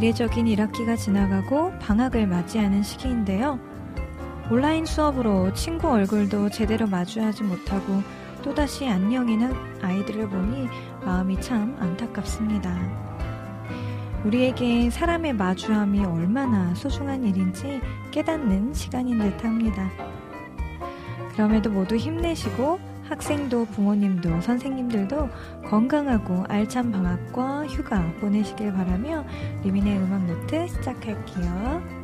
이례적인 1학기가 지나가고 방학을 맞이하는 시기인데요. 온라인 수업으로 친구 얼굴도 제대로 마주하지 못하고 또다시 안녕인 아이들을 보니 마음이 참 안타깝습니다. 우리에게 사람의 마주함이 얼마나 소중한 일인지 깨닫는 시간인 듯합니다. 그럼에도 모두 힘내시고 학생도 부모님도 선생님들도 건강하고 알찬 방학과 휴가 보내시길 바라며 리민의 음악노트 시작할게요.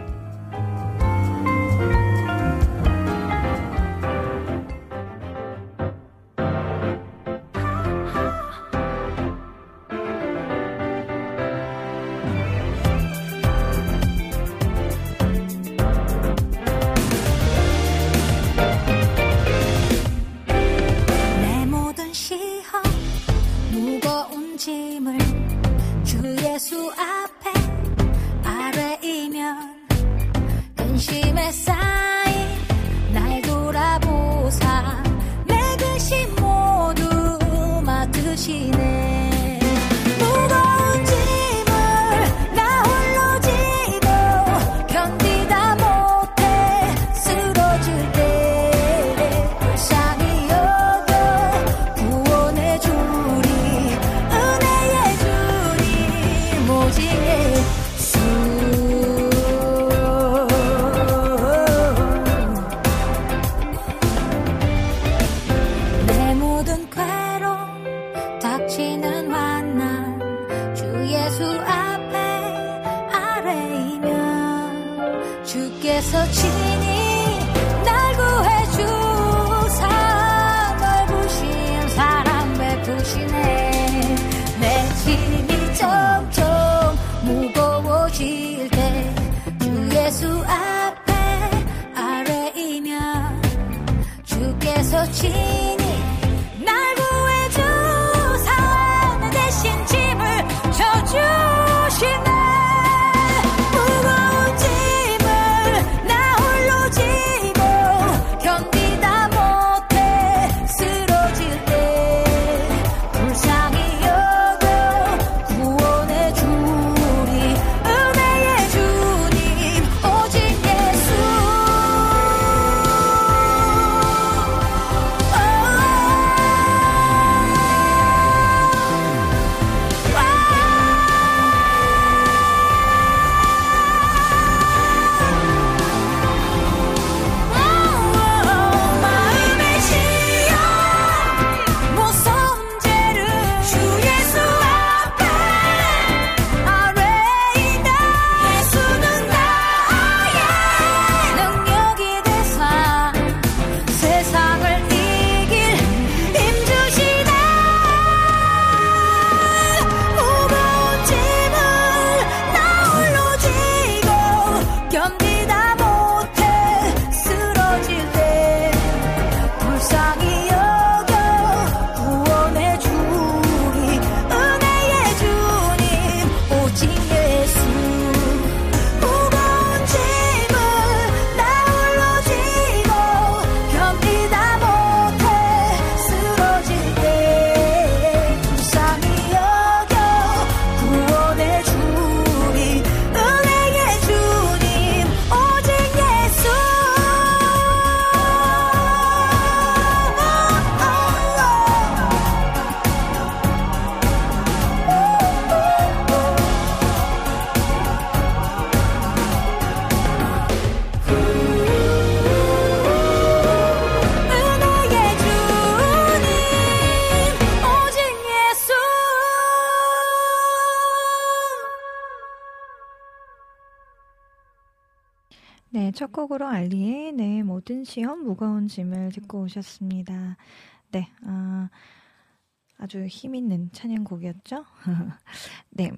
네, 첫 곡으로 알리의 내 모든 시험 무거운 짐을 듣고 오셨습니다. 네, 아주 힘있는 찬양곡이었죠? 네,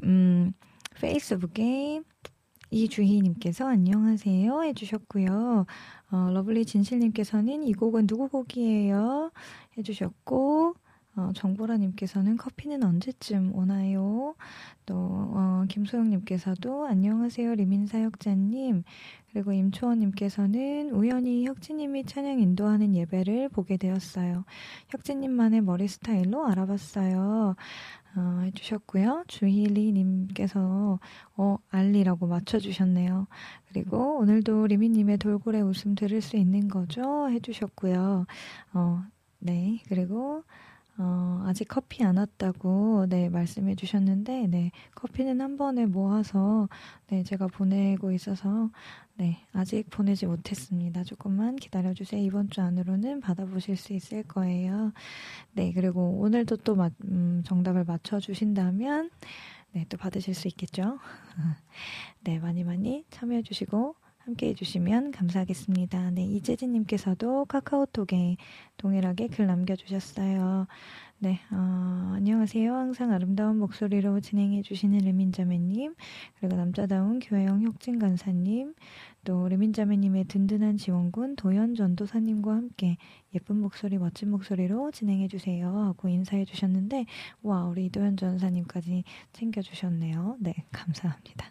페이스북에 이주희님께서 안녕하세요 해주셨고요. 러블리 진실님께서는 이 곡은 누구 곡이에요 해주셨고, 정보라님께서는 커피는 언제쯤 오나요? 또 김소영님께서도 안녕하세요 리민사역자님. 그리고 임초원님께서는 우연히 혁진님이 찬양 인도하는 예배를 보게 되었어요. 혁진님만의 머리 스타일로 알아봤어요. 해주셨고요. 주희리님께서 알리라고 맞춰주셨네요. 그리고 오늘도 리미님의 돌고래 웃음 들을 수 있는 거죠? 해주셨고요. 네. 그리고 아직 커피 안 왔다고 말씀해 주셨는데 커피는 한 번에 모아서 제가 보내고 있어서 아직 보내지 못했습니다. 조금만 기다려주세요. 이번 주 안으로는 받아보실 수 있을 거예요. 그리고 오늘도 또 정답을 맞춰주신다면 또 받으실 수 있겠죠. 많이 많이 참여해 주시고 함께 해주시면 감사하겠습니다. 이재진님께서도 카카오톡에 동일하게 글 남겨주셨어요. 안녕하세요. 항상 아름다운 목소리로 진행해주시는 르민자매님, 그리고 남자다운 교회형 혁진 간사님, 또 르민자매님의 든든한 지원군 도현 전도사님과 함께 예쁜 목소리, 멋진 목소리로 진행해주세요 하고 인사해주셨는데, 와, 우리 이도현 전사님까지 챙겨주셨네요. 감사합니다.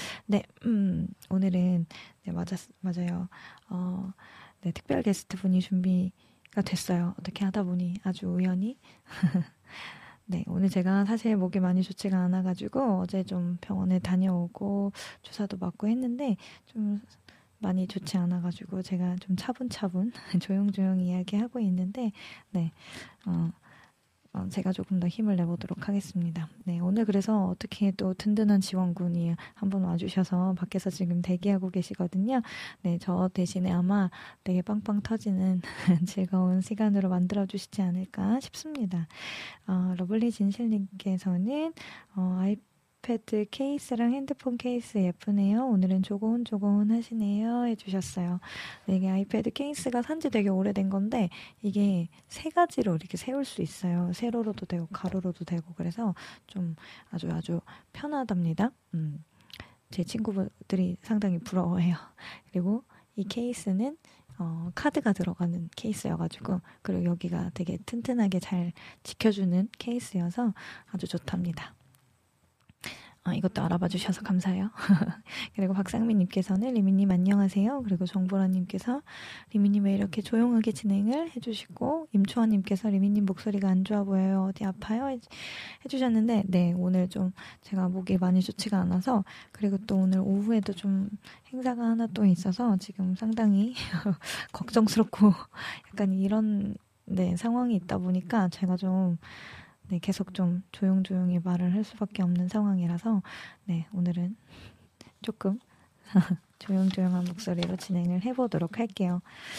오늘은 맞아요. 특별 게스트 분이 준비가 됐어요. 어떻게 하다 보니 아주 우연히. 오늘 제가 사실 목이 많이 좋지가 않아가지고 어제 좀 병원에 다녀오고 주사도 맞고 했는데 좀 많이 좋지 않아가지고 제가 좀 차분차분 조용조용 이야기하고 있는데 제가 조금 더 힘을 내보도록 하겠습니다. 오늘 그래서 어떻게 또 든든한 지원군이 한번 와주셔서 밖에서 지금 대기하고 계시거든요. 저 대신에 아마 되게 빵빵 터지는 즐거운 시간으로 만들어주시지 않을까 싶습니다. 러블리 진실님께서는 아이패드 케이스랑 핸드폰 케이스 예쁘네요. 오늘은 조곤조곤 하시네요. 해주셨어요. 이게 아이패드 케이스가 산지 되게 오래된 건데 이게 세 가지로 이렇게 세울 수 있어요. 세로로도 되고 가로로도 되고 그래서 좀 아주 편하답니다. 제 친구들이 상당히 부러워해요. 그리고 이 케이스는 카드가 들어가는 케이스여가지고 그리고 여기가 되게 튼튼하게 잘 지켜주는 케이스여서 아주 좋답니다. 이것도 알아봐 주셔서 감사해요. 그리고 박상민님께서는 리미님 안녕하세요. 그리고 정보라님께서 리미님 왜 이렇게 조용하게 진행을 해주시고 임초원님께서 리미님 목소리가 안 좋아 보여요. 어디 아파요? 해주셨는데 오늘 좀 제가 목이 많이 좋지가 않아서 그리고 또 오늘 오후에도 좀 행사가 하나 또 있어서 지금 상당히 걱정스럽고 약간 이런 상황이 있다 보니까 제가 좀 계속 좀 조용조용히 말을 할 수밖에 없는 상황이라서 오늘은 조금 조용조용한 목소리로 진행을 해보도록 할게요.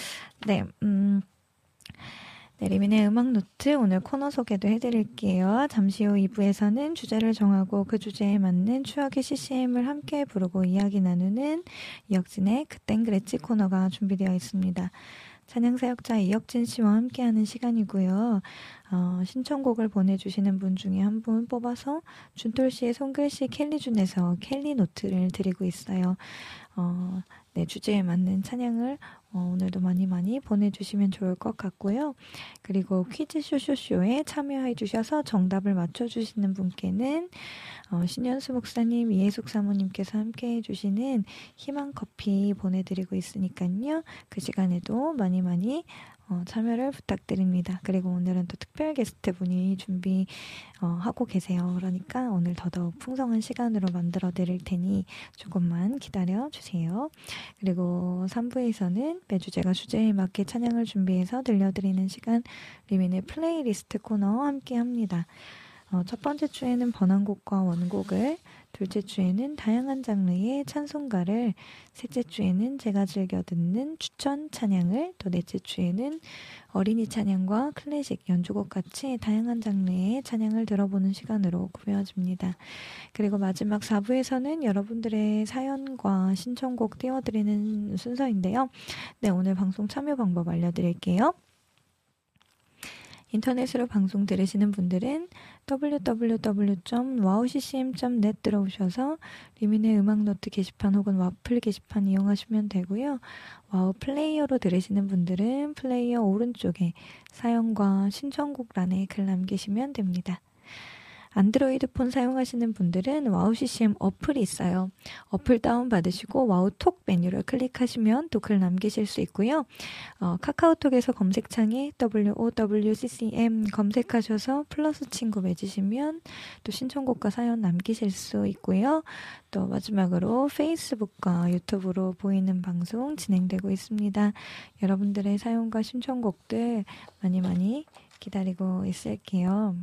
리민의 음악노트 오늘 코너 소개도 해드릴게요. 잠시 후 2부에서는 주제를 정하고 그 주제에 맞는 추억의 CCM을 함께 부르고 이야기 나누는 이혁진의 그땐 그랬지 코너가 준비되어 있습니다. 찬양사역자 이혁진 씨와 함께하는 시간이고요. 신청곡을 보내주시는 분 중에 한 분 뽑아서 준톨 씨의 손글씨 켈리준에서 켈리 노트를 드리고 있어요. 주제에 맞는 찬양을 오늘도 많이 보내주시면 좋을 것 같고요. 그리고 퀴즈 쇼쇼쇼에 참여해 주셔서 정답을 맞춰주시는 분께는 신현수 목사님, 이혜숙 사모님께서 함께 해주시는 희망커피 보내드리고 있으니까요. 그 시간에도 많이 참여를 부탁드립니다. 그리고 오늘은 또 특별 게스트 분이 준비하고 계세요. 그러니까 오늘 더더욱 풍성한 시간으로 만들어 드릴 테니 조금만 기다려 주세요. 그리고 3부에서는 매주 제가 주제에 맞게 찬양을 준비해서 들려드리는 시간 리민의 플레이리스트 코너 함께 합니다. 첫 번째 주에는 번안곡과 원곡을, 둘째 주에는 다양한 장르의 찬송가를, 셋째 주에는 제가 즐겨 듣는 추천 찬양을, 또 넷째 주에는 어린이 찬양과 클래식, 연주곡 같이 다양한 장르의 찬양을 들어보는 시간으로 꾸며집니다. 그리고 마지막 4부에서는 여러분들의 사연과 신청곡 띄워드리는 순서인데요. 오늘 방송 참여 방법 알려드릴게요. 인터넷으로 방송 들으시는 분들은 www.wowccm.net 들어오셔서 리민의 음악노트 게시판 혹은 와플 게시판 이용하시면 되고요. 와우 플레이어로 들으시는 분들은 플레이어 오른쪽에 사연과 신청곡란에 글 남기시면 됩니다. 안드로이드 폰 사용하시는 분들은 와우 CCM 어플이 있어요. 어플 다운받으시고 와우 톡 메뉴를 클릭하시면 또 글 남기실 수 있고요. 카카오톡에서 검색창에 WOWCCM 검색하셔서 플러스 친구 맺으시면 또 신청곡과 사연 남기실 수 있고요. 또 마지막으로 페이스북과 유튜브로 보이는 방송 진행되고 있습니다. 여러분들의 사연과 신청곡들 많이 많이 기다리고 있을게요.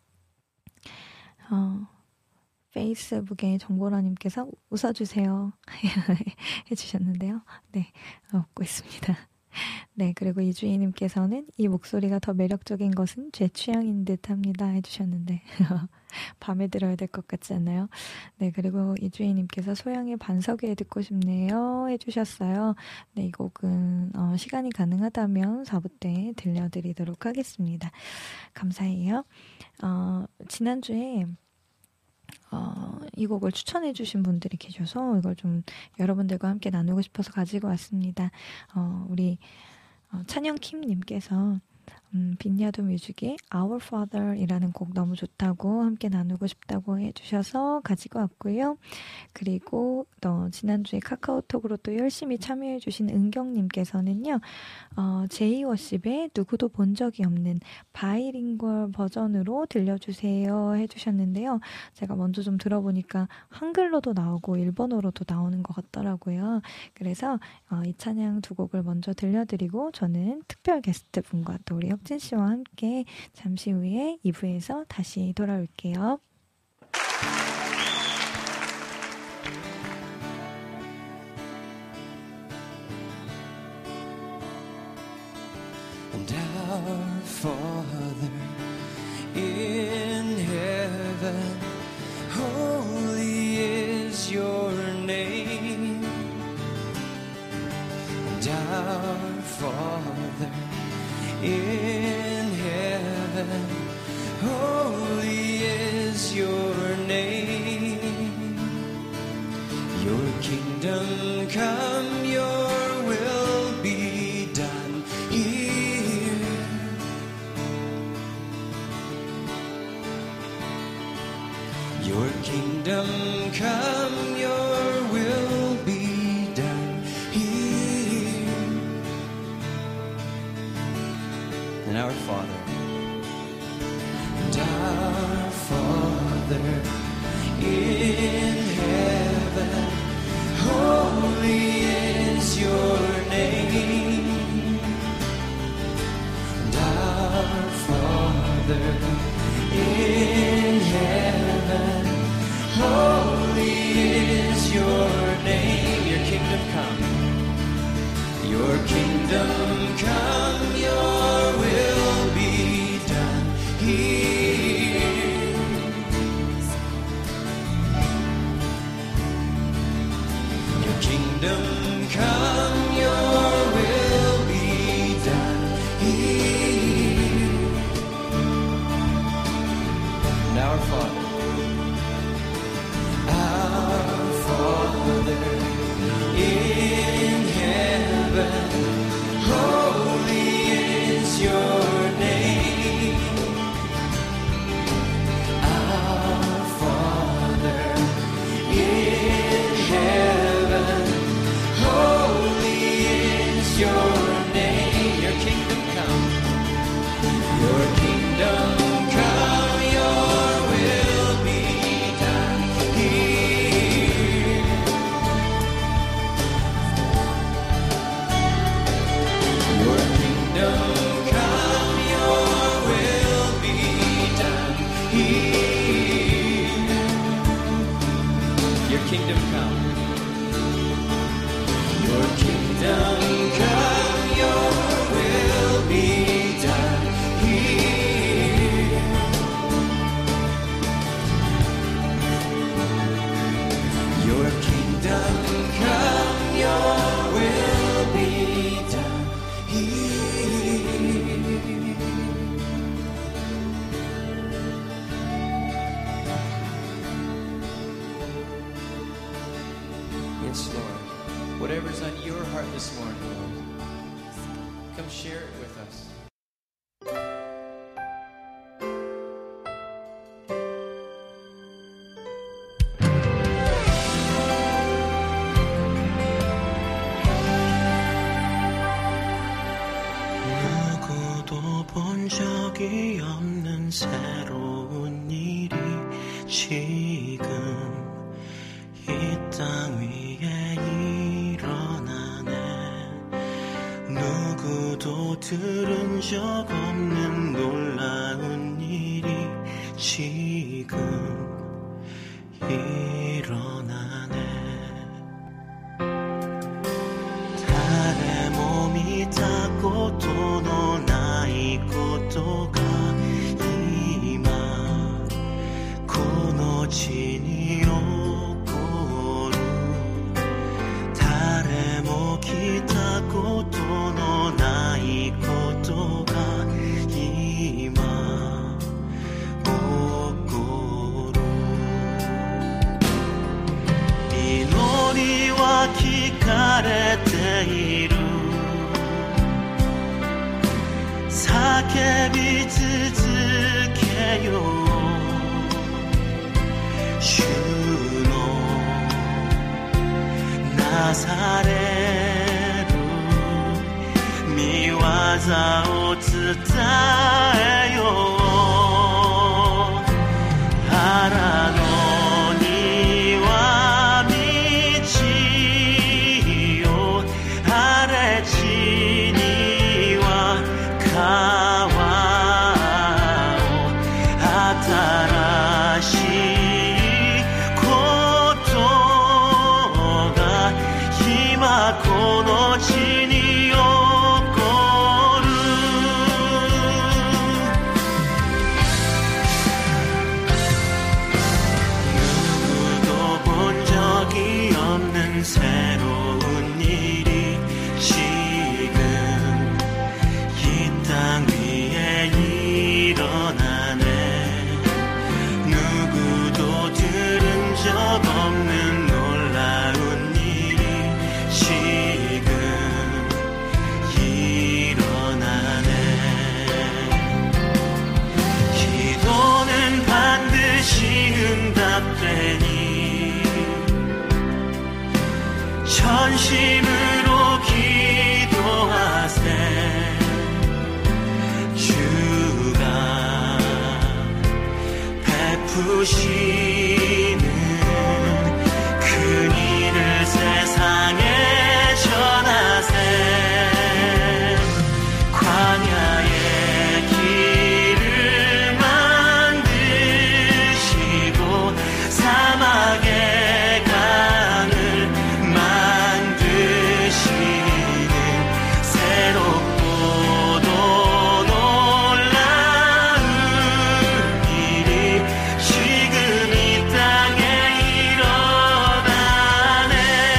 페이스북에 정보라님께서 웃어주세요 해주셨는데요. 네, 웃고 있습니다. 네, 그리고 이주희님께서는 이 목소리가 더 매력적인 것은 제 취향인 듯 합니다 해주셨는데 밤에 들어야 될 것 같지 않나요? 네, 그리고 이주희님께서 소양의 반석 위에 듣고 싶네요 해주셨어요. 네, 이 곡은 시간이 가능하다면 4부 때 들려드리도록 하겠습니다. 감사해요. 지난주에 이 곡을 추천해 주신 분들이 계셔서 이걸 좀 여러분들과 함께 나누고 싶어서 가지고 왔습니다. 우리 찬영킴님께서 빈야도 뮤직의 Our Father 이라는 곡 너무 좋다고 함께 나누고 싶다고 해주셔서 가지고 왔고요. 그리고 또 지난주에 카카오톡으로 또 열심히 참여해주신 은경님께서는요. 제이워십의 누구도 본 적이 없는 바이링구얼 버전으로 들려주세요 해주셨는데요. 제가 먼저 좀 들어보니까 한글로도 나오고 일본어로도 나오는 것 같더라고요. 그래서 이 찬양 두 곡을 먼저 들려드리고 저는 특별 게스트 분과 또 우리 혁진 씨와 함께 잠시 후에 2부에서 다시 돌아올게요. And our Father in heaven, holy is your name. And our Father in heaven, holy is your name. Your kingdom come, your will be done here. Your kingdom come, your will be done here. And our Father, in heaven, holy is your name. And our Father in heaven, holy is your name. Your kingdom come, your kingdom come, your will be done here. Your kingdom come, your will be done here. And our Father in heaven, holy is your name. Our Father in heaven, holy is your name. Your kingdom come, your kingdom come, your will be done here. Your kingdom come, your will be done here. Your kingdom come, your kingdom come, your will be done here. Your kingdom come, your will be done here. words, Lord. Whatever's on your heart this morning, Lord. Come share it with us. 누구도 본 적이 없는 새로운 일이 지금 이 땅 위에 일어나네. 누구도 들은 적 없는 놀라운 일이 지금 일어나네. 달에 몸이 닿고 또 너나 있고 또가 이마 고노지니 요고루 달에 목이 닿고 또 너나 있고 또가 이마 고고루 이노리와 기카레 테이루 사케비 즈즈케요 슈노 나사레루 미와자 오츠타에요 하라노니와 미치요 아레치니와 가와오 아타라시 고토가 히마 고노치니요 고루 누구도 본 적이 없는 새로운 일이 지금 이 땅 위에 일어나네. 누구도 들은 적 없는 놀라운 일이 지금 일어나네. 기도는 반드시 응답되니 전심으로 기도하세. 주가 베푸시는 그 일을 세상에 전하세. 광야의 길을 만드시고 사막의 강을 만드시는 새롭고도 놀라운 일이 지금 이 땅에 일어나네.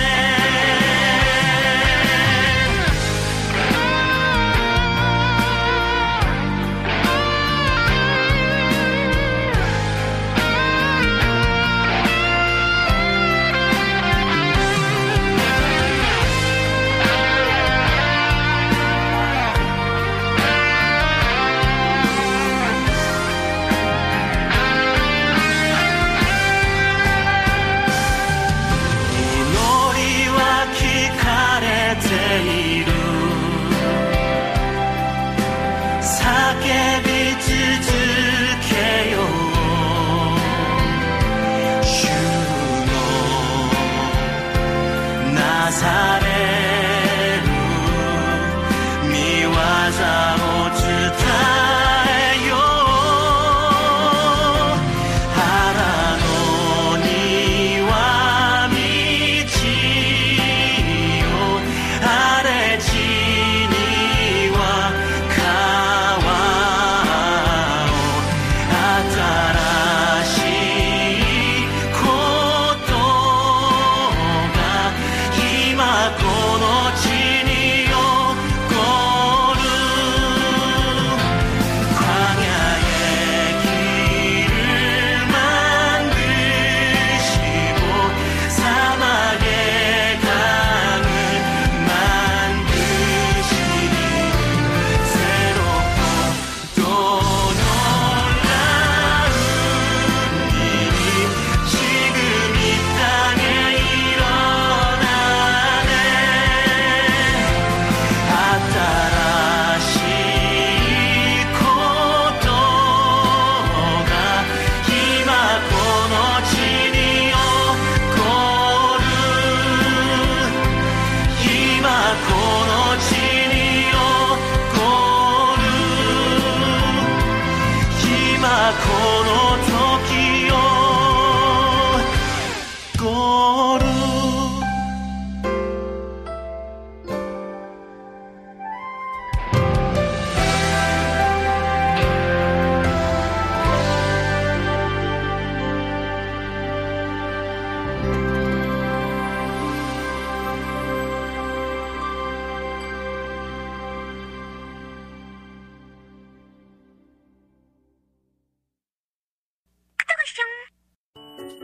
이노리와 키카레 테이루 사케비 즈즈케요 슈노 나사레루 미와자 오츠타에요 하라노니와 미치요 아레치니와 가와오 아타라시 고토가 히마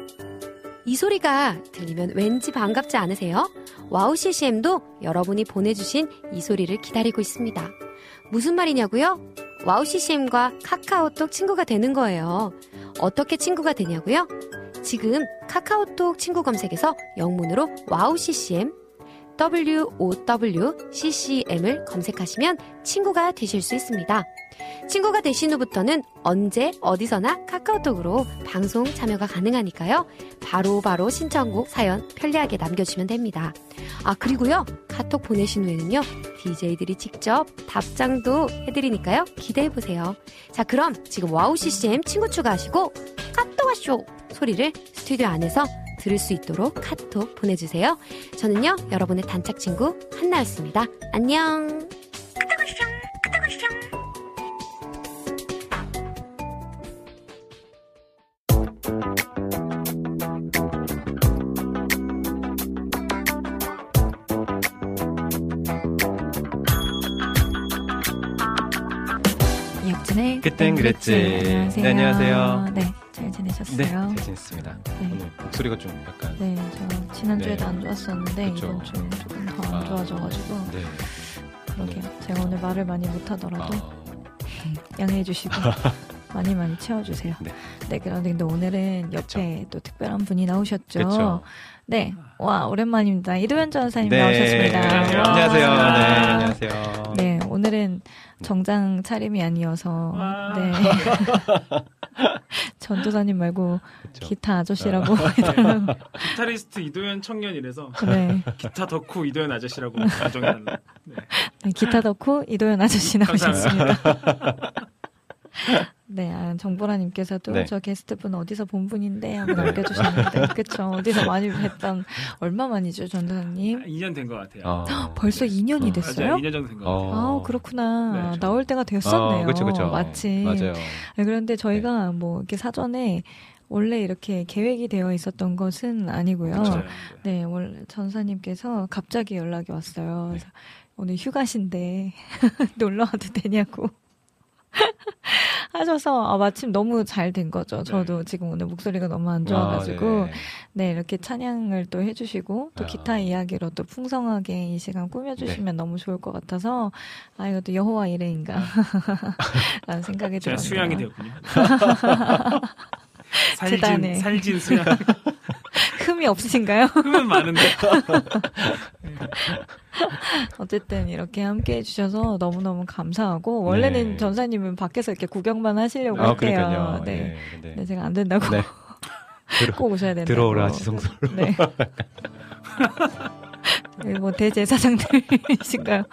이 소리가 들리면 왠지 반갑지 않으세요? 와우 CCM도 여러분이 보내주신 이 소리를 기다리고 있습니다. 무슨 말이냐고요? 와우 CCM과 카카오톡 친구가 되는 거예요. 어떻게 친구가 되냐고요? 지금 카카오톡 친구 검색에서 영문으로 와우 CCM WOWCCM을 검색하시면 친구가 되실 수 있습니다. 친구가 되신 후부터는 언제 어디서나 카카오톡으로 방송 참여가 가능하니까요. 바로 신청곡 사연 편리하게 남겨주시면 됩니다. 아, 그리고요, 카톡 보내신 후에는요, DJ들이 직접 답장도 해드리니까요, 기대해보세요. 자, 그럼 지금 와우 CCM 친구 추가하시고 카톡 와쇼 소리를 스튜디오 안에서 들을 수 있도록 카톡 보내주세요. 저는요, 여러분의 단짝 친구 한나였습니다. 안녕. 이혁진의 그땐 그랬지. 안녕하세요. 네, 안녕하세요. 네, 잘 지내셨어요? 네, 잘 지냈습니다. 네. 오늘 목소리가 좀 약간 네, 저 지난주에도 네. 안 좋았었는데 그쵸. 이번 주에 조금 더 안 좋아져가지고 네. 그러게요. 제가 오늘 말을 많이 못하더라도 양해해 주시고 많이 채워주세요. 네. 네, 그런데 오늘은 옆에 또 특별한 분이 나오셨죠. 그쵸. 네, 와 오랜만입니다. 이도현 전사님 네. 나오셨습니다. 와. 안녕하세요. 네, 안녕하세요. 네, 오늘은 정장 차림이 아니어서 네. 전도사님 말고 그쵸. 기타 아저씨라고 기타리스트 이도현 청년이라서 네. 기타 덕후 이도현 아저씨라고 가정해놨네. 네. 네, 기타 덕후 이도현 아저씨 나오셨습니다. 네, 정보라님께서도 네. 저 게스트분 어디서 본 분인데 하고 남겨주셨는데 그쵸, 어디서 많이 뵀던 얼마 만이죠, 전도사님? 2년 된 것 같아요. 벌써 2년이 됐어요? 맞아요. 2년 정도 된 것 같아요. 아, 그렇구나. 네, 나올 때가 되었었네요. 그쵸. 마침. 맞아요. 네, 그런데 저희가 뭐 이렇게 사전에 원래 이렇게 계획이 되어 있었던 것은 아니고요. 맞아요. 네, 원래 전사님께서 갑자기 연락이 왔어요. 그래서 오늘 휴가신데 놀러 와도 되냐고 하셔서 마침 너무 잘 된 거죠. 저도 지금 오늘 목소리가 너무 안 좋아가지고 네, 이렇게 찬양을 또 해주시고 또 기타 이야기로 또 풍성하게 이 시간 꾸며주시면 너무 좋을 것 같아서 이것도 여호와 이레인가 라는 생각이 제가 들었네요. 수양이 되었군요. 재단에. 살진 수양. 흠이 없으신가요? 흠은 많은데. 어쨌든 이렇게 함께 해주셔서 너무너무 감사하고 원래는 네. 전사님은 밖에서 이렇게 구경만 하려고 했대요. 그러니까요. 네. 네. 네, 제가 안 된다고 네. 꼭 오셔야 된다고. 들어오라 지성소로. 네. 뭐 대제사장들이신가요?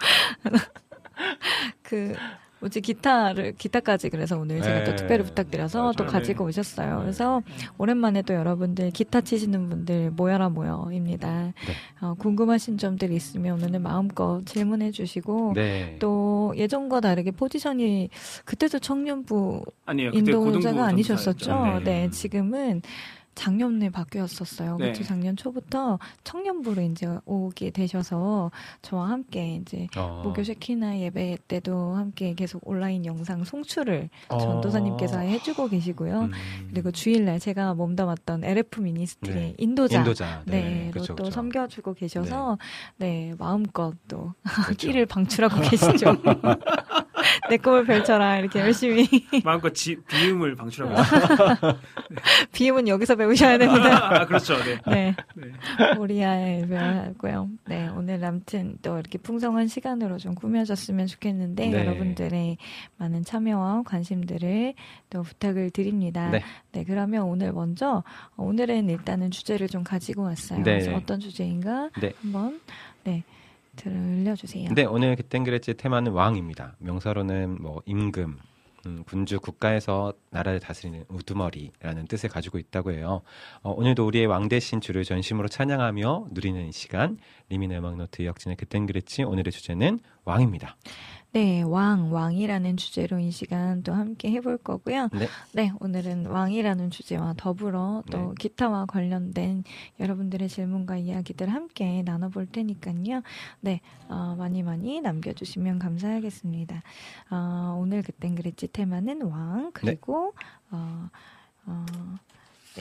기타까지 그래서 오늘 제가 또 특별히 부탁드려서 또 가지고 오셨어요. 그래서 오랜만에 또 여러분들 기타 치시는 분들 모여입니다. 궁금하신 점들이 있으면 오늘 마음껏 질문해 주시고 또 예전과 다르게 포지션이 그때도 청년부 아니에요. 그때 인도자가 고등부 아니셨었죠. 전사였죠. 네, 지금은 작년에 바뀌었었어요. 네. 그렇죠. 작년 초부터 청년부로 이제 오게 되셔서 저와 함께 이제 목요 쉐키나 예배 때도 함께 계속 온라인 영상 송출을 전도사님께서 해주고 계시고요. 그리고 주일날 제가 몸담았던 LF 미니스트리 인도자로 또 섬겨주고 계셔서 네, 마음껏 또 끼를 방출하고 계시죠. 내 꿈을 펼쳐라 이렇게 열심히 마음껏 비음을 방출하고 있어요. 비음은 여기서 배우셔야 됩니다. 그렇죠. 네. 우리아의 배우고요. 네, 오늘 아무튼 또 이렇게 풍성한 시간으로 좀 꾸며졌으면 좋겠는데 여러분들의 많은 참여와 관심들을 또 부탁을 드립니다. 네, 그러면 오늘은 일단은 주제를 좀 가지고 왔어요. 그래서 어떤 주제인가 한번 들려주세요. 네, 오늘 그땐 그랬지 테마는 왕입니다. 명사로는 뭐 임금, 군주, 국가에서 나라를 다스리는 우두머리라는 뜻을 가지고 있다고 해요. 오늘도 우리의 왕 되신 주를 전심으로 찬양하며 누리는 이 시간, 리민의 음악노트 이혁진의 그땐 그랬지, 오늘의 주제는 왕입니다. 네, 왕이라는 주제로 이 시간 또 함께 해볼 거고요. 네, 오늘은 왕이라는 주제와 더불어 또 기타와 관련된 여러분들의 질문과 이야기들 함께 나눠볼 테니까요. 네, 많이 남겨주시면 감사하겠습니다. 오늘 그땐 그랬지 테마는 왕, 그리고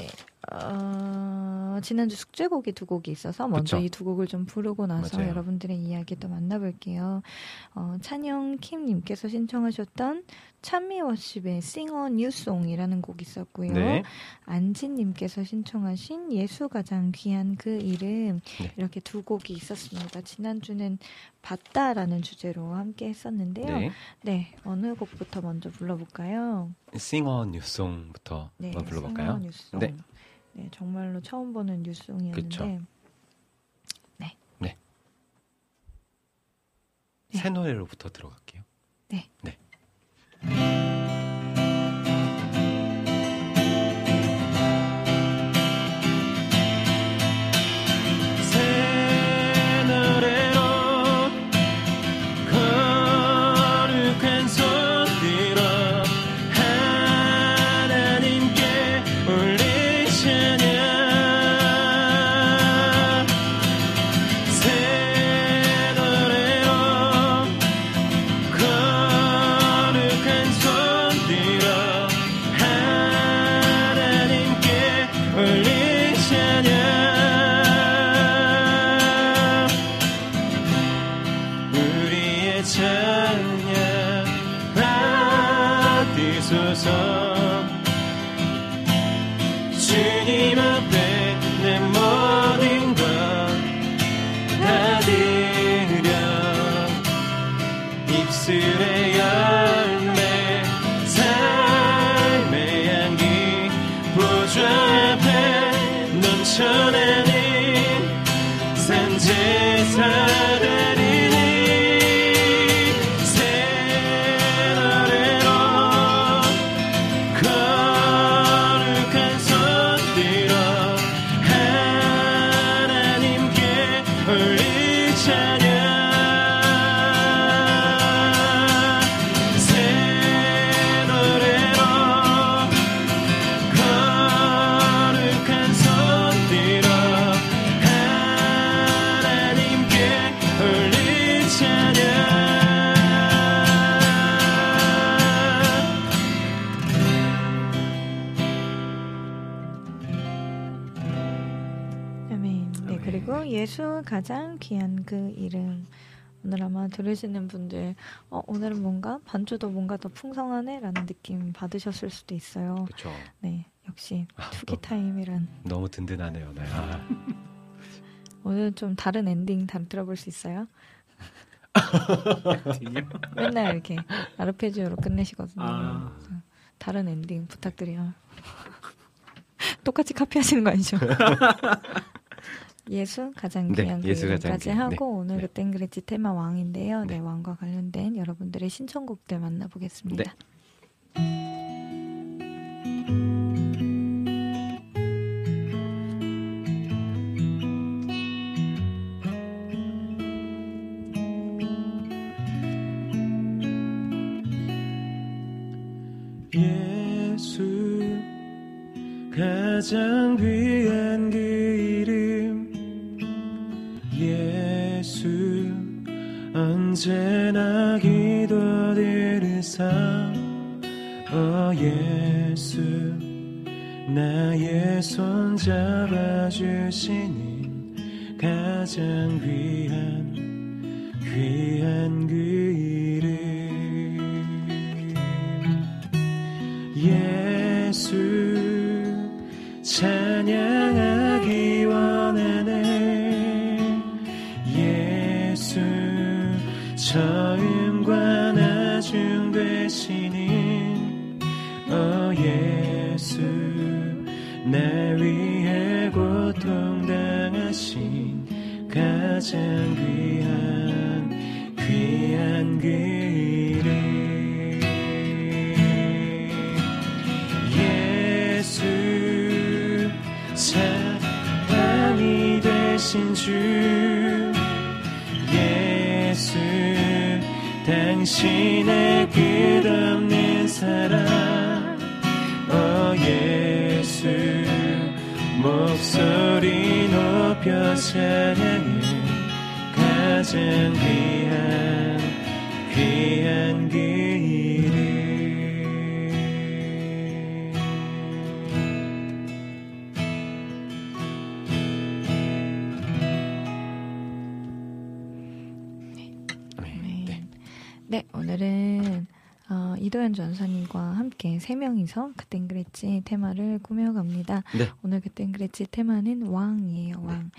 지난주 숙제곡이 2곡이 있어서 먼저 그쵸? 이 2곡을 좀 부르고 나서 맞아요. 여러분들의 이야기 또 만나볼게요. 찬영킴님께서 신청하셨던 찬미워십의 Sing a New Song이라는 곡이 있었고요. 네. 안진님께서 신청하신 예수 가장 귀한 그 이름 네. 이렇게 2곡이 있었습니다. 지난주는 받다라는 주제로 함께 했었는데요. 네. 네, 어느 곡부터 먼저 불러볼까요? Sing a New Song부터 네, 한번 불러볼까요? Sing a New Song. 네. 네, 정말로 처음 보는 뉴송이었는데 그쵸. 네. 네. 네. 새 노래로부터 들어갈게요. 네. 네. 새 노래로 거룩한 손 들어 하나님께 올린 찬양 새 노래로 거룩한 손 들어 하나님께 올린 찬양 우리의 찬양 받으소서 주님 앞에 내 모든 것 다 드려 입술의 열매 삶의 향기 보좌 앞에 넘쳐나는 산제사 드리니 새 노래로 거룩한 손 들어 하나님께 올린 찬양 새 노래로 거룩한 손 들어 하나님께 올린 찬양 아멘. 네, 그리고 예수 가장 귀한 그 이름. 오늘 아마 들으시는 분들 오늘은 뭔가 반주도 뭔가 더 풍성하네 라는 느낌 받으셨을 수도 있어요. 그렇죠. 네, 역시 투기 타임이란 너무 든든하네요. 네. 아. 오늘 좀 다른 엔딩 들어볼 수 있어요? 엔딩이요? 맨날 이렇게 아르페지오로 끝내시거든요. 아. 그래서 다른 엔딩 부탁드려요. 똑같이 카피하시는 거 아니죠? 예수 가장 네, 귀한 그 예수 가장 이름까지 귀한, 하고 오늘 네. 그땐 그랬지 테마 왕인데요. 네, 네. 왕과 관련된 여러분들의 신청곡들 만나보겠습니다. 네. 예수 가장 귀한 그 이름 예수 언제나 기도 들으사 예수 나의 손 잡아주시는 가장 귀한 그 이름 예수 찬양하기 원하네 예수 처음과 나중 되시는 예수 날 위해 고통당하신 가장 귀한 그 이름 예수 사랑이 되신 주 예수 당신의 끝없는 사랑 예수 목소리 높여 찬양해 가장 귀한 그 이름 네, 오늘은 이도현 전사님과 함께 3명이서 그땐 그랬지 테마를 꾸며갑니다. 네. 오늘 그땐 그랬지 테마는 왕이에요. 왕.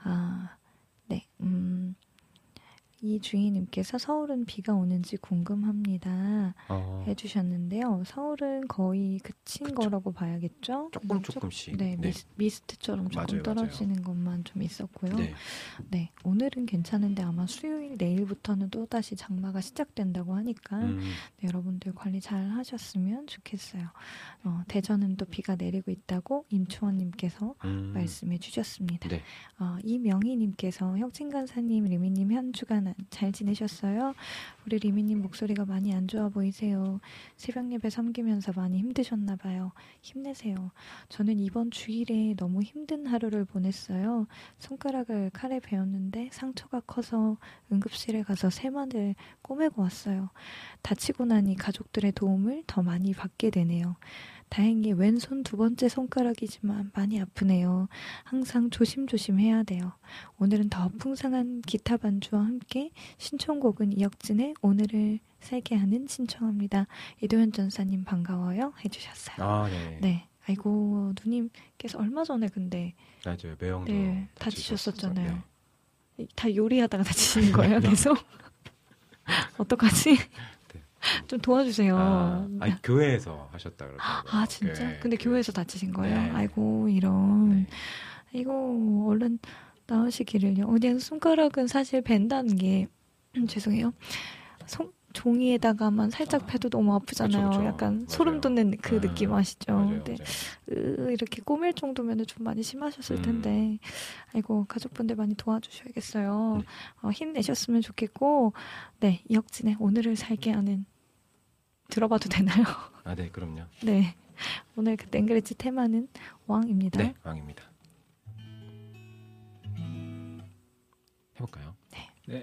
이 주인님께서 서울은 비가 오는지 궁금합니다 해주셨는데요. 서울은 거의 그친 거라고 봐야겠죠? 조금씩. 네, 미스트처럼 조금 떨어지는 것만 좀 있었고요. 네, 오늘은 괜찮은데 아마 수요일 내일부터는 또다시 장마가 시작된다고 하니까 네, 여러분들 관리 잘 하셨으면 좋겠어요. 대전은 또 비가 내리고 있다고 임초원님께서 말씀해 주셨습니다. 네. 이명희님께서 혁진간사님, 리미님 한 주간 잘 지내셨어요? 우리 리미님 목소리가 많이 안 좋아 보이세요. 새벽 예배 섬기면서 많이 힘드셨나 봐요. 힘내세요. 저는 이번 주일에 너무 힘든 하루를 보냈어요. 손가락을 칼에 베었는데 상처가 커서 응급실에 가서 세만을 꼬매고 왔어요. 다치고 나니 가족들의 도움을 더 많이 받게 되네요. 다행히 왼손 2번째 손가락이지만 많이 아프네요. 항상 조심조심 해야 돼요. 오늘은 더 풍성한 기타 반주와 함께 신청곡은 이혁진의 오늘을 살게 하는 신청합니다. 이도현 전사님 반가워요 해주셨어요. 네. 아이고 누님께서 얼마 전에 근데 맞아요. 매형도 다치셨었잖아요. 네. 다 요리하다가 다치신 거예요 계속? 어떡하지? 좀 도와주세요. 교회에서 하셨다 그러더라고요. 진짜? 근데 교회에서 다치신 거예요? 네. 아이고 이런. 이거 얼른 나으시기를요. 그냥 손가락은 사실 벤다는 게 죄송해요. 종이에다가만 살짝 패도 너무 아프잖아요. 그쵸. 약간 맞아요. 소름 돋는 그 느낌 아시죠? 맞아요. 근데 이렇게 꼬맬 정도면 좀 많이 심하셨을 텐데 아이고 가족분들 많이 도와주셔야겠어요. 힘내셨으면 좋겠고 네, 이혁진의 오늘을 살게 하는 들어봐도 되나요? 네, 그럼요. 네, 오늘 그땐 그랬지 테마는 왕입니다. 네, 왕입니다. 해볼까요? 네.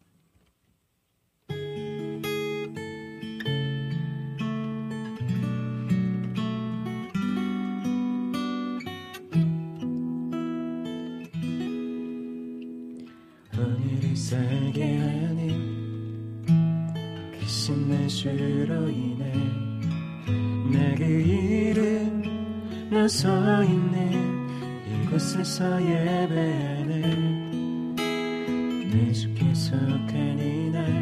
오늘을 살게 하는 신의 주로 인해 내 그 이름 너 서 있는 이곳에서 예배하는 내 주께 속한 이날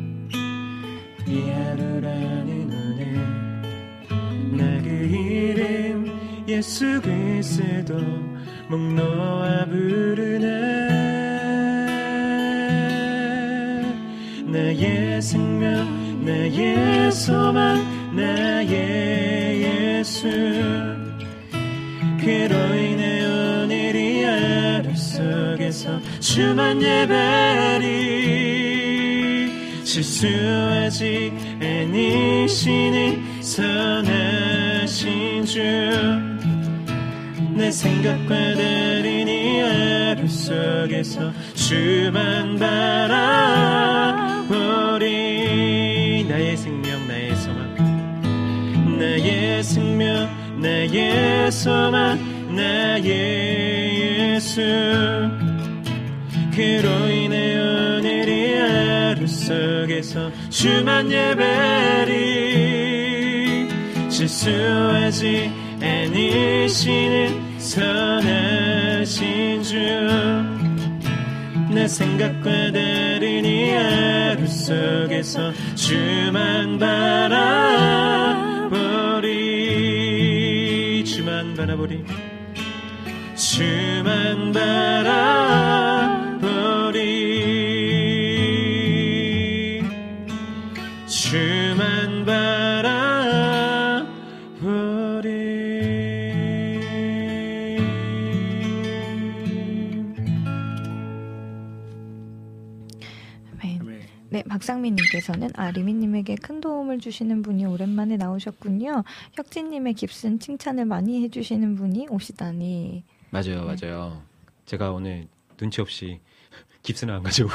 이 하루라는 오늘 나 그 이름 예수 그리스도 목 놓아 부르네 나의 생명 나의 소망 나의 예수 그로 인해 오늘 이 하루 속에서 주만 예배하리 실수하지 않으시는 선하신 주 내 생각과 다른 이 하루 속에서 주만 바라보리 나의 생명 나의 소망 나의 생명 나의 소망 나의 예수 그로 인해 오늘 이 하루 속에서 주만 예배하리 실수하지 않으시는 선하신 주 내 생각과 다른 이 하루 속에서 주만 바라보리 주만 바라보리 주만 바라보리 주만 네, 박상민님께서는 리미님에게 큰 도움을 주시는 분이 오랜만에 나오셨군요. 혁진님의 깁슨 칭찬을 많이 해주시는 분이 오시다니. 맞아요. 제가 오늘 눈치 없이 깁슨을 안 가져오고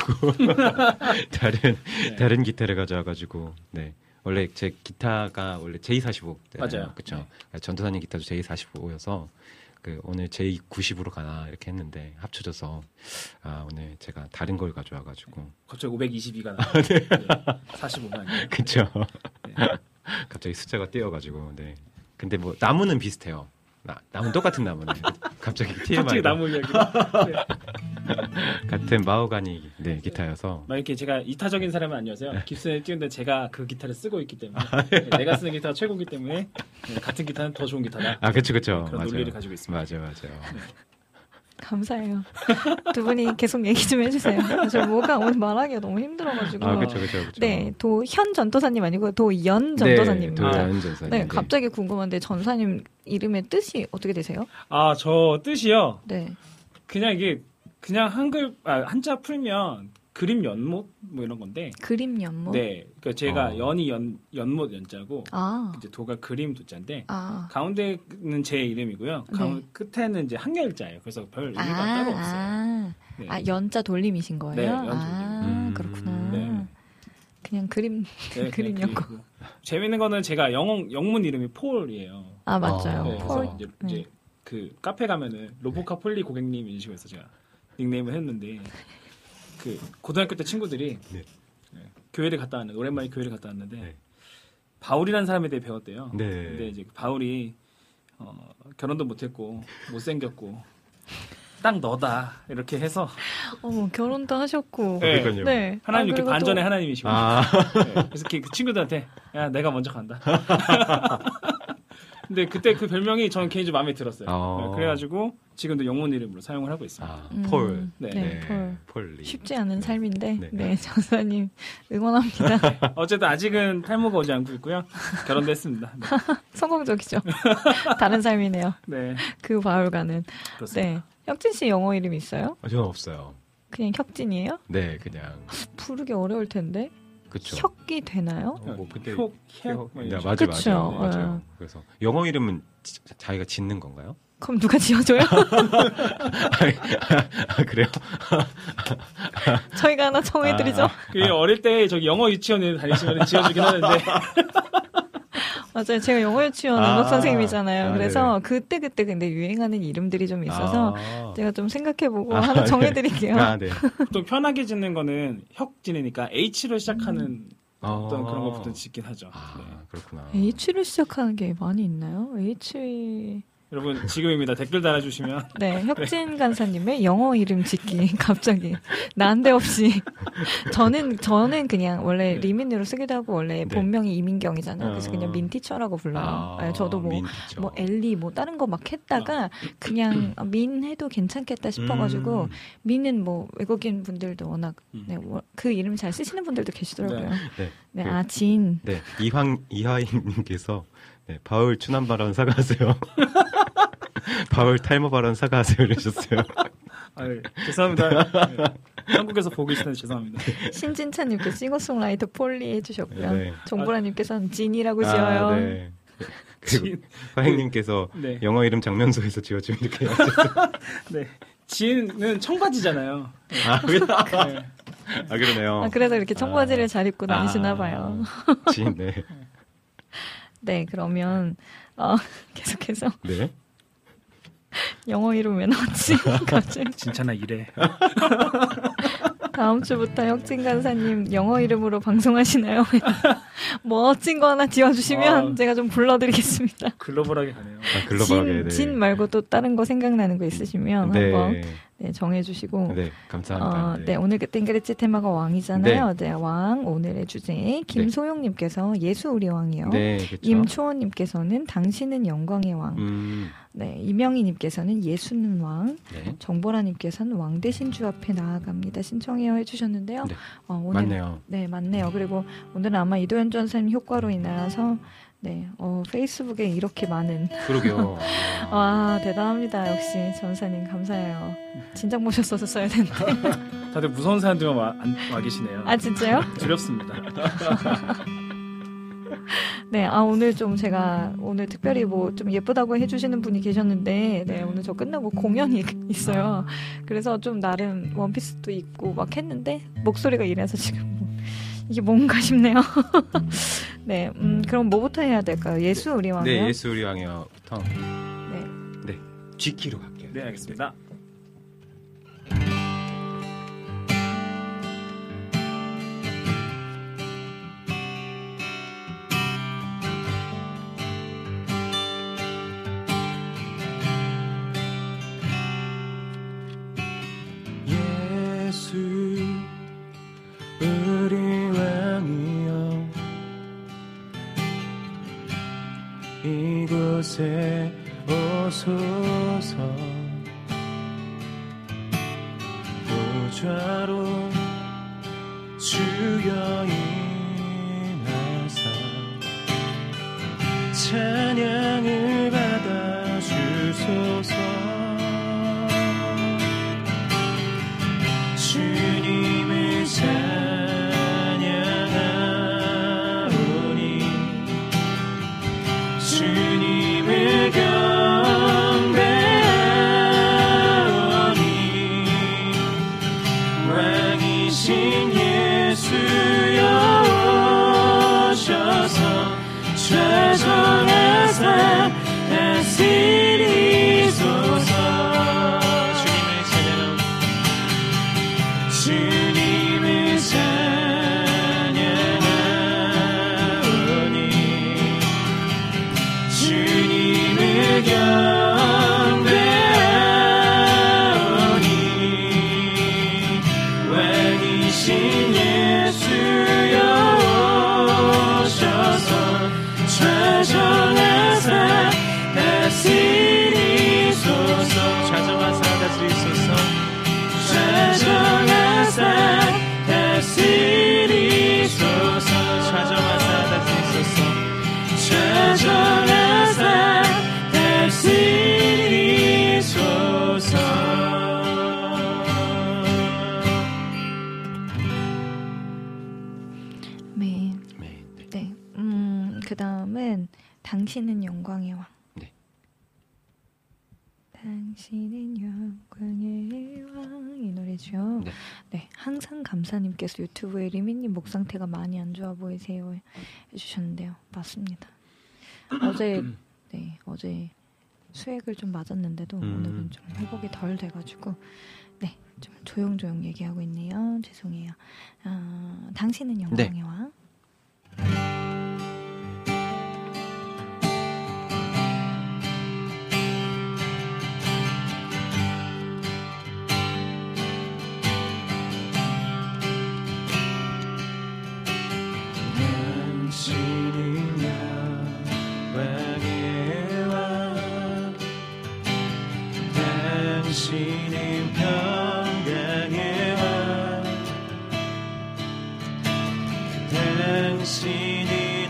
다른 기타를 가져와가지고 네. 원래 제 기타가 원래 J45 맞아요. 그렇죠. 전도사님 기타도 J45여서 오늘 J90으로 가나 이렇게 했는데 합쳐져서 오늘 제가 다른 걸 가져와가지고 갑자기 522가 나와요. 네. 45만. 그쵸. 네. 갑자기 숫자가 뛰어가지고 네. 근데 뭐 나무는 비슷해요. 나무는 똑같은 나무네. 갑자기 TMI. 갑자기 나무 이야기. 네. 같은 마호가니 네, 기타여서. 만약에 제가 이타적인 사람은 아니어서요. 깁슨을 띄우는데 제가 그 기타를 쓰고 있기 때문에 네, 내가 쓰는 기타가 최고이기 때문에 네, 같은 기타는 더 좋은 기타다. 그쵸. 그런 맞아요. 논리를 가지고 있습니다. 맞아요. 네. 감사해요. 두 분이 계속 얘기 좀 해주세요. 저 뭐가 오늘 말하기가 너무 힘들어가지고. 그쵸. 네, 도현 전도사님 아니고 도연 전도사님입니다. 도연 전도사님. 네, 갑자기 궁금한데 전사님 이름의 뜻이 어떻게 되세요? 저 뜻이요. 네. 그냥 이게 그냥 한자 풀면 그림 연못 뭐 이런 건데. 그림 연못? 네. 그러니까 제가 연이 연못 연자고 이제 도가 그림 도자인데 가운데는 제 이름이고요. 네. 끝에는 이제 한글자예요. 그래서 별 의미가 따로 없어요. 네. 연자 돌림이신 거예요? 네, 연 돌림. 그렇구나. 네. 그냥 그림 네, 그림이었고. 재밌는 거는 제가 영문 이름이 폴이에요. 맞아요. 네, 폴. 그래서 이제 그 카페 가면은 로보카 폴리 고객님 이런 식으로 해서 제가 닉네임을 했는데 그 고등학교 때 친구들이 교회를 갔다 왔는데 오랜만에 교회를 갔다 왔는데 바울이라는 사람에 대해 배웠대요. 네. 근데 이제 바울이 결혼도 못했고 못생겼고 딱 너다 이렇게 해서 결혼도 하셨고. 네. 그러니까요. 네. 하나님 이렇게 반전의 하나님이시고. 네. 그래서 그 친구들한테 야 내가 먼저 간다. 근데 그때 그 별명이 저는 개인적으로 마음에 들었어요. 네, 그래가지고 지금도 영문 이름으로 사용을 하고 있습니다. 폴. 네, 폴. 폴리. 쉽지 않은 삶인데, 네, 전사님 응원합니다. 어쨌든 아직은 탈모가 오지 않고 있고요. 결혼도 했습니다. 네. 성공적이죠. 다른 삶이네요. 네. 그 바울과는. 그렇습니다. 네. 혁진 씨 영어 이름 있어요? 저는 없어요. 그냥 혁진이에요? 네, 그냥. 부르기 어려울 텐데. 그쵸. 혁이 되나요? 근데 네, 맞아요. 그래서 영어 이름은 자기가 짓는 건가요? 그럼 누가 지어줘요? 그래요? 저희가 하나 정해드리죠. 그게 어릴 때 저기 영어 유치원에 다니시면 지어주긴 하는데. 맞아요. 제가 영어 유치원 음악 선생님이잖아요. 그래서 네. 그때 근데 유행하는 이름들이 좀 있어서 제가 좀 생각해보고 하나 정해드릴게요. 네. 또 편하게 짓는 거는 혁진이니까 H로 시작하는 어떤 그런 것부터 짓긴 하죠. 네. 그렇구나. H로 시작하는 게 많이 있나요? H... 여러분 지금입니다. 댓글 달아주시면. 네, 혁진 간사님의 영어 이름 짓기 갑자기 난데없이 저는 그냥 원래 리민으로 쓰기도 하고 원래 본명이 이민경이잖아요. 그래서 그냥 민티처라고 불러요. 네, 저도 뭐 엘리 뭐 다른 거 막 했다가 그냥 민 해도 괜찮겠다 싶어가지고 민은 뭐 외국인 분들도 워낙 그 이름 잘 쓰시는 분들도 계시더라고요. 네, 진. 네, 이하인님께서 네, 바울 추남 발언 사과하세요. 바울 탈모 발언 사과하세요. 이러셨어요. 죄송합니다. 네. 한국에서 보고 계시는데 죄송합니다. 신진찬님께 싱어송라이터 폴리 해주셨고요. 네. 정보라님께서는 진이라고 지어요. 네. 그리고 화행님께서 영어 이름 장면소에서 지어주면 이렇게 하셨어요. 네. 진은 청바지잖아요. 네. 그러네요. 그래서 이렇게 청바지를 잘 입고 다니시나 봐요. 진, 네. 네, 그러면 계속해서 네. 영어 이름 왜 나왔지? 갑자기 진짜나 이래. 다음 주부터 혁진 간사님 영어 이름으로 방송하시나요? 멋진 거 하나 지어주시면 제가 좀 불러드리겠습니다. 글로벌하게 가네요. 글로벌하게. 진 말고 또 다른 거 생각나는 거 있으시면 한번 정해주시고. 네, 감사합니다. 네, 오늘 땡그레치 테마가 왕이잖아요. 네, 왕 오늘의 주제. 김소용님께서 예수 우리 왕이요. 네, 그렇죠. 임초원님께서는 당신은 영광의 왕. 네, 이명희님께서는 예수는 왕. 네. 정보라님께서는 왕 대신 주 앞에 나아갑니다. 신청해요 해주셨는데요. 네, 오늘, 맞네요. 네, 맞네요. 그리고 오늘은 아마 이도현 전사님 효과로 인해서 네, 페이스북에 이렇게 많은. 그러게요. 와, 대단합니다. 역시 전사님 감사해요. 진작 모셨어서 써야 되는데. 다들 무서운 사람들만 와 계시네요. 진짜요? 두렵습니다. 네, 오늘 좀 제가 오늘 특별히 뭐 좀 예쁘다고 해주시는 분이 계셨는데, 네, 오늘 저 끝나고 공연이 있어요. 그래서 좀 나름 원피스도 입고 막 했는데, 목소리가 이래서 지금 이게 뭔가 싶네요. 네, 그럼 뭐부터 해야 될까요? 예수 우리 왕이요? 네, 예수 우리 왕이요부터. 네. 네, 지키러 갈게요. 네, 알겠습니다. 예수 우리 왕이여 이곳에 오소서 보좌로 주여 임하사 찬양을 받아 주소서 주님을 찬양하오니 주님을 경배하오니 왕이신 예수여 오셔서 좌정하사 다스리소서 주님을 찬양하오니 주님을 경배하오니 왕이신 예수여 오셔서 좌정하사 다스리소서 좌정하사 다스리소서 좌정하사 다스리소서 좌정하사 다스리소서 좌정하사 다스리소서 네. 그 다음은 당신은 영광의 왕. 네. 당신은 영광의 왕, 이 노래죠. 네. 네, 항상 감사님께서 유튜브에 리미님 목 상태가 많이 안 좋아 보이세요 해주셨는데요. 맞습니다. 어제 수액을 좀 맞았는데도 오늘은 좀 회복이 덜 돼가지고 네, 좀 조용조용 얘기하고 있네요. 죄송해요. 당신은 영광의 네. 왕. 당신은 평강의 왕 당신은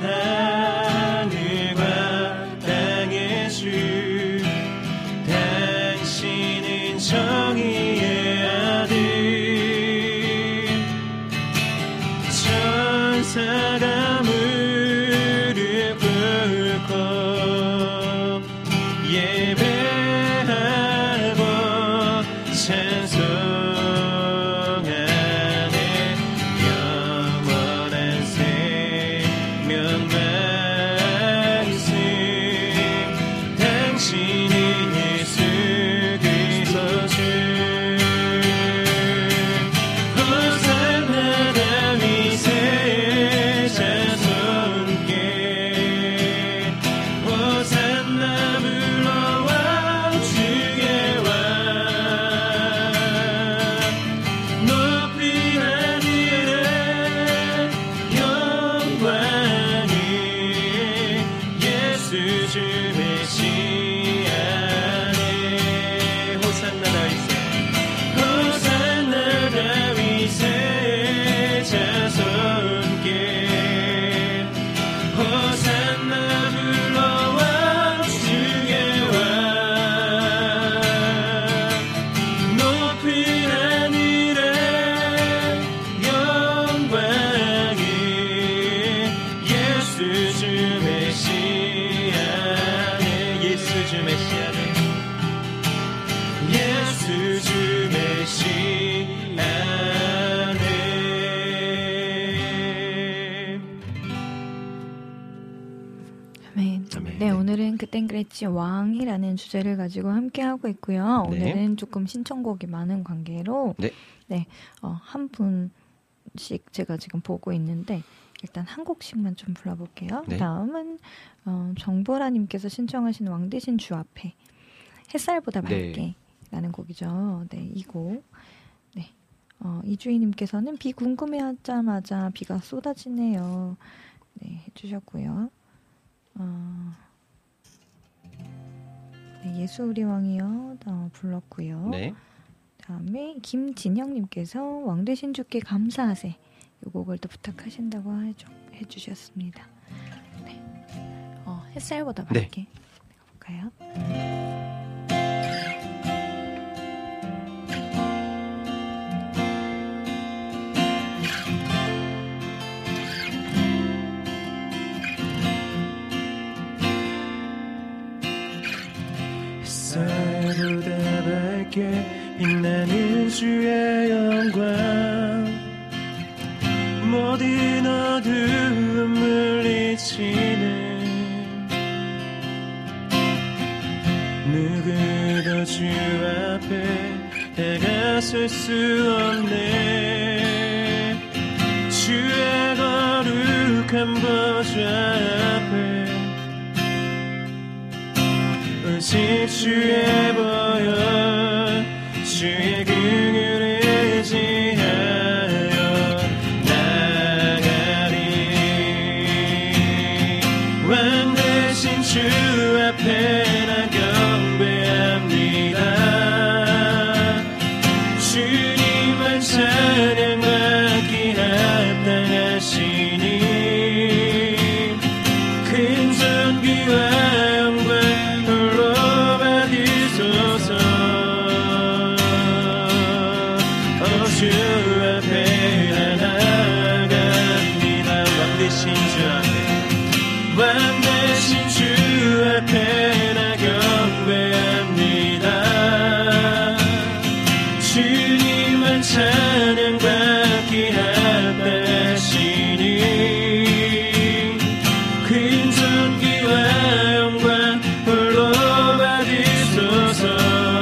하늘과 땅의 주 당신은 정의의 아들 천사가 무릎 꿇고 예배하고 찬송하네 영원한 생명 말씀 당신은 예수 그리스도 주 호산나 다윗의 자손 아멘. 네, 오늘은 그땐 그랬지 왕이라는 주제를 가지고 함께 하고 있고요. 네. 오늘은 조금 신청곡이 많은 관계로 네. 한 분씩 제가 지금 보고 있는데 일단 한 곡씩만 좀 불러볼게요. 네. 다음은 정보라님께서 신청하신 왕대신 주 앞에 햇살보다 네. 밝게 라는 곡이죠. 네, 이 곡. 네. 이주희님께서는 비 궁금해하자마자 비가 쏟아지네요. 네, 해주셨고요. 네, 예수 우리 왕이요 불렀고요. 네. 다음에 김진영님께서 왕대신 주께 감사하세 이 곡을 또 부탁하신다고 해주셨습니다. 네. 햇살보다 밝게 가볼까요? 햇살보다 밝게 빛나는 주의 영광 모든 어두움 물리치는 누구도 주 앞에 다가설 수 없네 주의 거룩한 보좌 앞에 오직 주의 보혈 주의 긍휼을 의지하여 나가리 왕 대신 주 앞에 나 경배합니다 주님만 찬양받기 합당하시니 큰 존귀와 영광 주 앞에 나아갑니다 왕 대신 주 앞에 왕 대신 주 앞에 나 경배합니다 주님만 찬양받기 합당하시니 큰 존귀와 영광 홀로 받으소서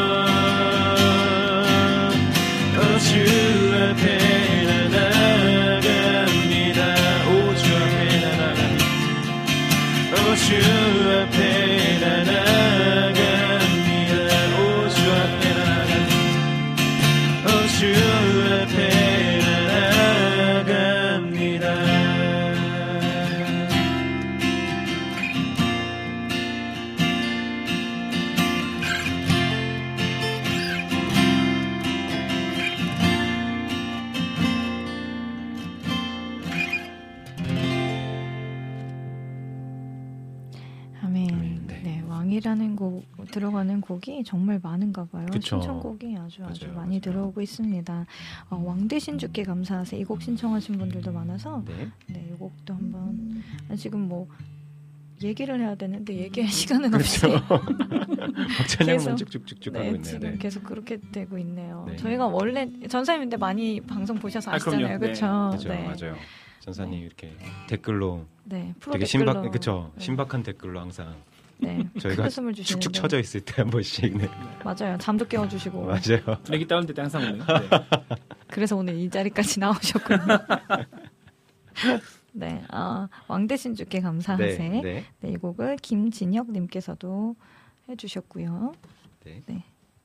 주 앞에 나아갑니다 오 주 앞에 나아갑니다 오 주 앞에 나아갑니다 오 주 앞에 나아갑니다 오 주 앞에 나아갑니다 왕이라는 곡 들어가는 곡이 정말 많은가 봐요. 그쵸. 신청곡이 아주 맞아요, 많이 맞아요. 들어오고 있습니다. 왕 대신 주께 감사하세 이 곡 신청하신 분들도 많아서 네. 네, 이 곡도 한번 지금 뭐 얘기를 해야 되는데 얘기할 시간은 그렇죠. 없어요. 찬양만 계속, 쭉쭉쭉쭉 네, 하고 있네요. 지금 네. 계속 그렇게 되고 있네요. 네. 저희가 원래 전사님인데 많이 방송 보셔서 아시잖아요. 그럼요. 네. 그렇죠? 맞아요. 전사님 이렇게 댓글로 네, 프로 되게 댓글로. 그쵸. 네. 신박한 댓글로 항상 네, 저희가 큰 웃음을 주시는데 축축 처져 있을 때 한 번씩 네. 맞아요. 잠도 깨워주시고 맞아요. 브레이크 다운될 때 항상 오는. 네. 그래서 오늘 이 자리까지 나오셨군요. 네, 왕 대신 주께 감사하세. 네, 네. 네, 이 곡을 김진혁님께서도 해주셨고요. 네. 네.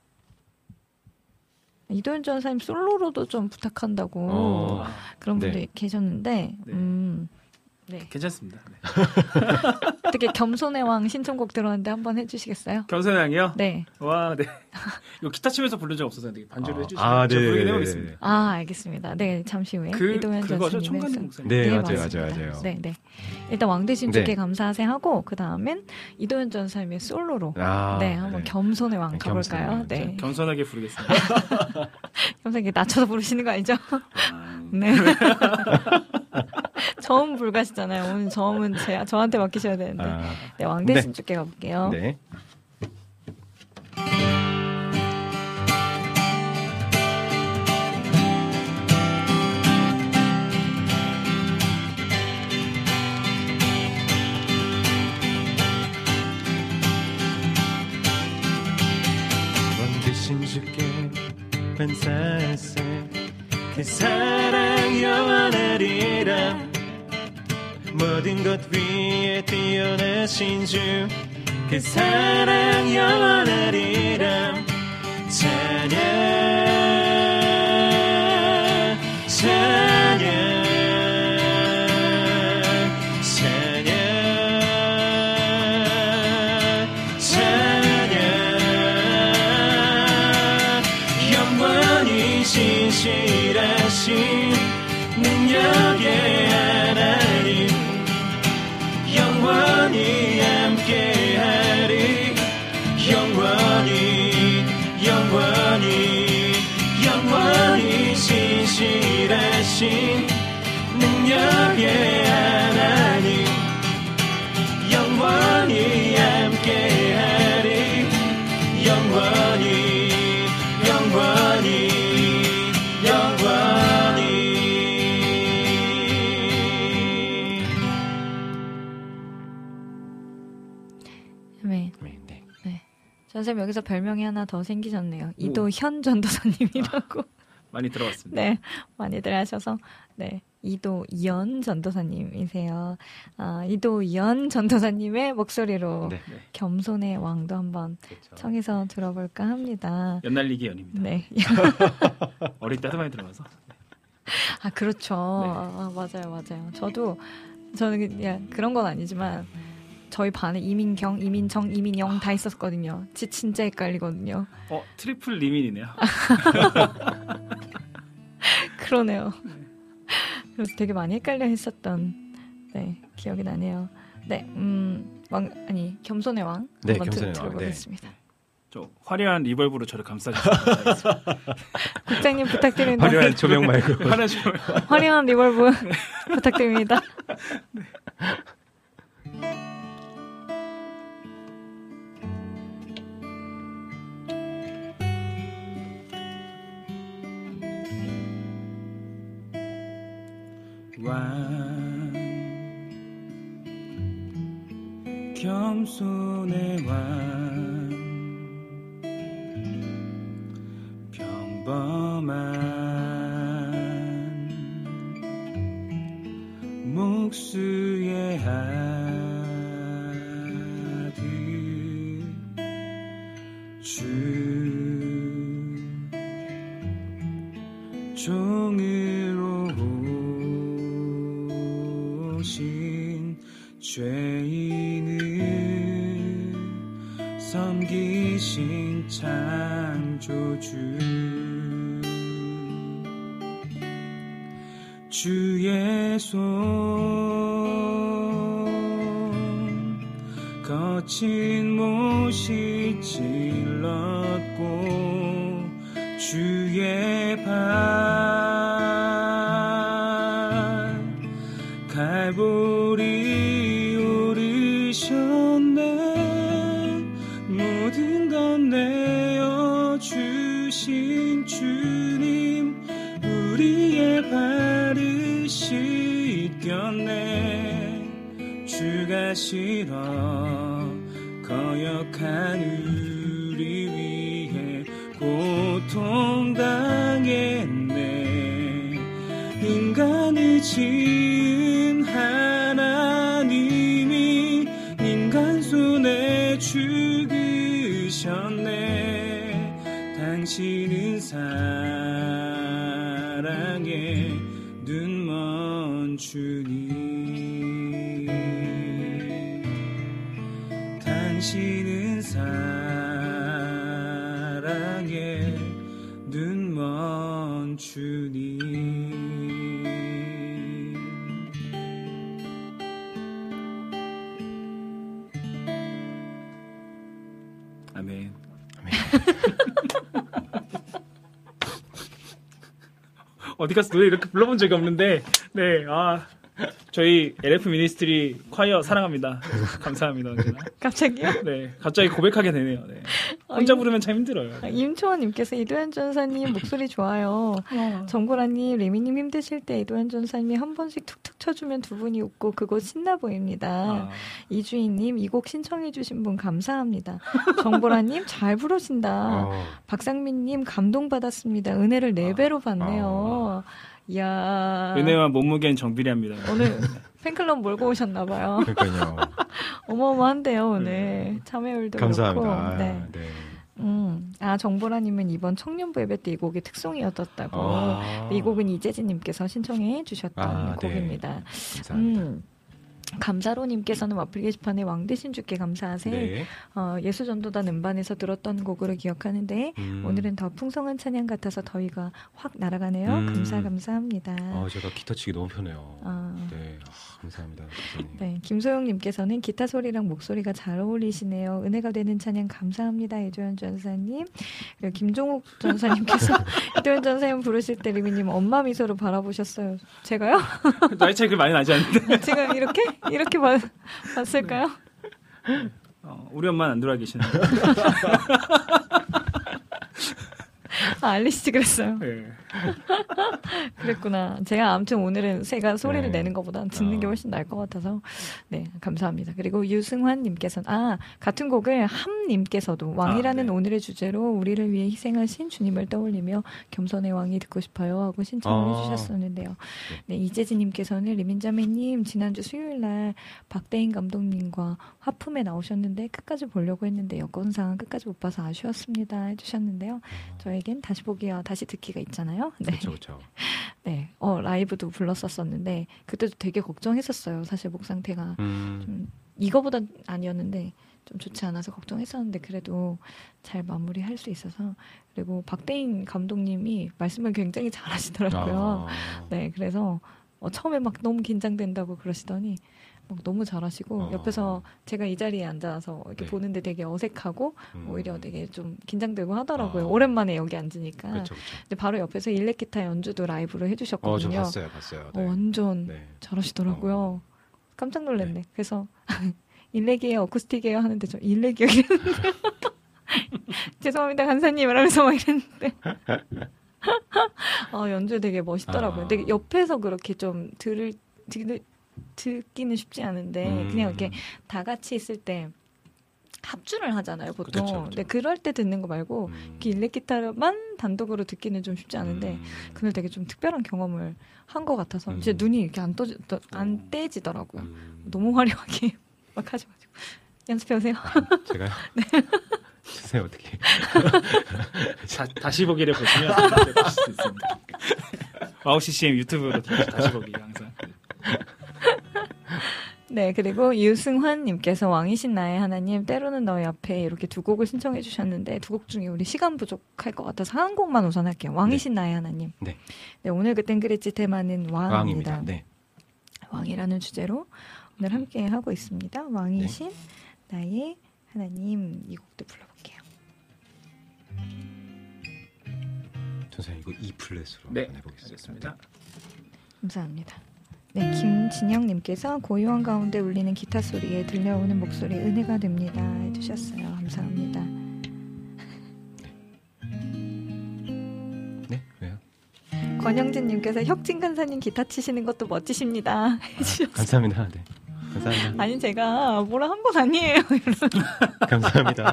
이도현 전사님 솔로로도 좀 부탁한다고 그런 분들이 네. 계셨는데, 네. 네. 괜찮습니다. 네. 어떻게 겸손의 왕 신청곡 들었는데 한번 해주시겠어요? 겸손양이요? 네. 와, 네. 이거 기타 치면서 부른 적 없어서 되게 반주를 해주시면 아, 저 네, 부르긴 네, 해보겠습니다. 네. 알겠습니다. 네, 잠시 후에 이도현 그거죠? 전사님의 청간님 목소리. 네, 맞아요, 맞습니다. 맞아요. 네, 네. 일단 왕 대신 주께 네. 감사하세 하고 그 다음엔 이도현 전사님의 솔로로 네, 한번 네. 겸손의 왕 네, 가볼까요? 겸손의 왕. 네. 겸손하게 부르겠습니다. 겸손하게 낮춰서 부르시는 거 아니죠? 아, 네. 저음 불가시잖아요. 오늘 저음은 저한테 맡기셔야 되는데. 네, 왕 대신 주께 가볼게요. 네. pensarse 그 사랑 영원하리라 모든 것 위에 뛰어나신 주 그 사랑 영원하리라 찬양 찬양 찬양 찬양 영원히 신실하신 능력의 하나님 영원히 함께하리 영원히 영원히 영원히 신실하신 능력의 하나님 영원히 함께하리 영원히 영원히 영원히 아멘. 아멘. 네. 네. 선생님 여기서 별명이 하나 더 생기셨네요. 이도현 전도사님이라고. 많이 들어봤습니다. 네, 많이들 하셔서 네, 이도연 전도사님이세요. 이도연 전도사님의 목소리로 네. 겸손의 왕도 한번 그렇죠. 청해서 들어볼까 합니다. 연날리기 연입니다. 네, 어릴 때도 많이 들어봐서. 아 그렇죠. 네. 맞아요. 저는 그냥 그런 건 아니지만 저희 반에 이민경, 이민정, 이민영 다 있었거든요. 진짜 헷갈리거든요. 트리플 리민이네요. 그러네요. 그래서 되게 많이 헷갈려 했었던 네, 기억이 나네요. 네, 겸손의 왕 네, 한번 겸손의 왕. 들어보겠습니다. 저 화려한 리벌브로 저를 감싸주세요. 국장님 부탁드립니다. 화려한 조명 말고 화려한 조명. 화려한 리벌브 부탁드립니다. 왕 겸손의 왕 평범한 목수의 아들 주 종으로 오신 죄인을 섬기신 창조주 주의 손 거친 못이 찔렀고 주의 발 갈보리 오르셨네 모든 것 내어주신 주님 우리의 발을 씻겼네 주가 싫어 거역한 우리 위해 고통당했네 인간을 지은 하나님이 인간 손에 죽으셨네 당신은 사랑에 눈먼 주님 당신은 사랑에 눈먼 주님 아멘. 어디 가서 노래 이렇게 불러본 적이 없는데, 네, 저희 LF 미니스트리 콰이어 사랑합니다. 감사합니다. 언제나. 갑자기요? 네, 갑자기 고백하게 되네요. 네. 혼자 부르면 참 힘들어요. 임초원님께서 이도현 전사님 목소리 좋아요. 정보라님, 레미님 힘드실 때 이도현 전사님이 한 번씩 툭툭 쳐주면 두 분이 웃고 그곳 신나 보입니다. 이주인님 이 곡 신청해주신 분 감사합니다. 정보라님 잘 부르신다. 박상민님 감동받았습니다. 은혜를 4배로 받네요. 이야. 은혜와 몸무게는 정비례합니다. 오늘 팬클럽 몰고 오셨나봐요. 그러니까요. 어마어마한데요, 오늘. 참여율도 감사합니다. 그렇고. 네. 네. 정보라님은 이번 청년부 예배 때 이 곡이 특송이었다고. 이 곡은 이재진님께서 신청해 주셨던 곡입니다. 네. 감사합니다. 감사로님께서는 와플 게시판에 왕대신 주께 감사하세. 네. 예수전도단 음반에서 들었던 곡으로 기억하는데 오늘은 더 풍성한 찬양 같아서 더위가 확 날아가네요. 감사합니다. 제가 기타 치기 너무 편해요. 네, 감사합니다. 네, 김소영님께서는 기타 소리랑 목소리가 잘 어울리시네요. 은혜가 되는 찬양 감사합니다. 이도현 전사님. 그리고 김종욱 전사님께서 이도현 전사님 부르실 때 리미님 엄마 미소로 바라보셨어요. 제가요? 나이 차이가 많이 나지 않는데. 지금 이렇게 봤을까요? 우리 엄마는 안 들어와 계시는데. 알리시지 그랬어요. 네. 그랬구나. 제가 아무튼 오늘은 제가 소리를 내는 것보다 듣는 게 훨씬 나을 것 같아서 네 감사합니다. 그리고 유승환님께서는 같은 곡을 함님께서도 왕이라는 오늘의 주제로 우리를 위해 희생하신 주님을 떠올리며 겸손의 왕이 듣고 싶어요 하고 신청을 해주셨었는데요. 네, 이재진님께서는 리민자매님 지난주 수요일날 박대인 감독님과 화품에 나오셨는데 끝까지 보려고 했는데 여건상 끝까지 못 봐서 아쉬웠습니다 해주셨는데요. 저에겐 다시 보기와 다시 듣기가 있잖아요. 네. 그렇죠. 네, 라이브도 불렀었는데 그때도 되게 걱정했었어요. 사실 목 상태가 좀 이거보다 아니었는데 좀 좋지 않아서 걱정했었는데 그래도 잘 마무리할 수 있어서 그리고 박대인 감독님이 말씀을 굉장히 잘하시더라고요. 네, 그래서 처음에 막 너무 긴장된다고 그러시더니 막 너무 잘하시고 옆에서 제가 이 자리에 앉아서 이렇게 보는데 되게 어색하고 오히려 되게 좀 긴장되고 하더라고요. 오랜만에 여기 앉으니까. 그쵸. 근데 바로 옆에서 일렉기타 연주도 라이브로 해주셨거든요. 저 봤어요. 네. 완전 잘하시더라고요. 깜짝 놀랐네. 그래서 일렉이에요, 어쿠스틱이에요 하는데 저 일렉이요 이랬는데 죄송합니다 간사님 이러면서 막 이랬는데 연주 되게 멋있더라고요. 되게 옆에서 그렇게 좀 듣기는 쉽지 않은데 그냥 이렇게 다 같이 있을 때 합주를 하잖아요 보통. 그쵸. 근데 그럴 때 듣는 거 말고 이렇게 일렉기타만 단독으로 듣기는 좀 쉽지 않은데 그날 되게 좀 특별한 경험을 한 것 같아서 진짜 눈이 이렇게 안 떼지더라고요. 너무 화려하게 막 하셔가지고 연습해 오세요. 제가요? 네. 주세요 어떻게? 다시 보기를 보시면 보실 수 있습니다. 와우 CCM 유튜브로 다시 보기 항상. 네, 그리고 유승환님께서 왕이신 나의 하나님, 때로는 너의 앞에 이렇게 두 곡을 신청해 주셨는데 두 곡 중에 우리 시간 부족할 것 같아서 한 곡만 우선 할게요. 왕이신 나의 하나님. 네. 네, 오늘 그땐 그랬지 테마는 왕입니다. 네. 왕이라는 주제로 오늘 함께 하고 있습니다. 왕이신 나의 하나님 이 곡도 불러볼게요. 선생님 이거 E 플랫으로 네, 한번 해보겠습니다. 감사합니다. 네, 김진영님께서 고요한 가운데 울리는 기타 소리에 들려오는 목소리 은혜가 됩니다 해주셨어요. 감사합니다. 네, 왜요? 권영진님께서 혁진 간사님 기타 치시는 것도 멋지십니다 해주셨어요. 감사합니다. 네, 감사합니다. 아니 제가 뭐라 한 건 아니에요. 감사합니다.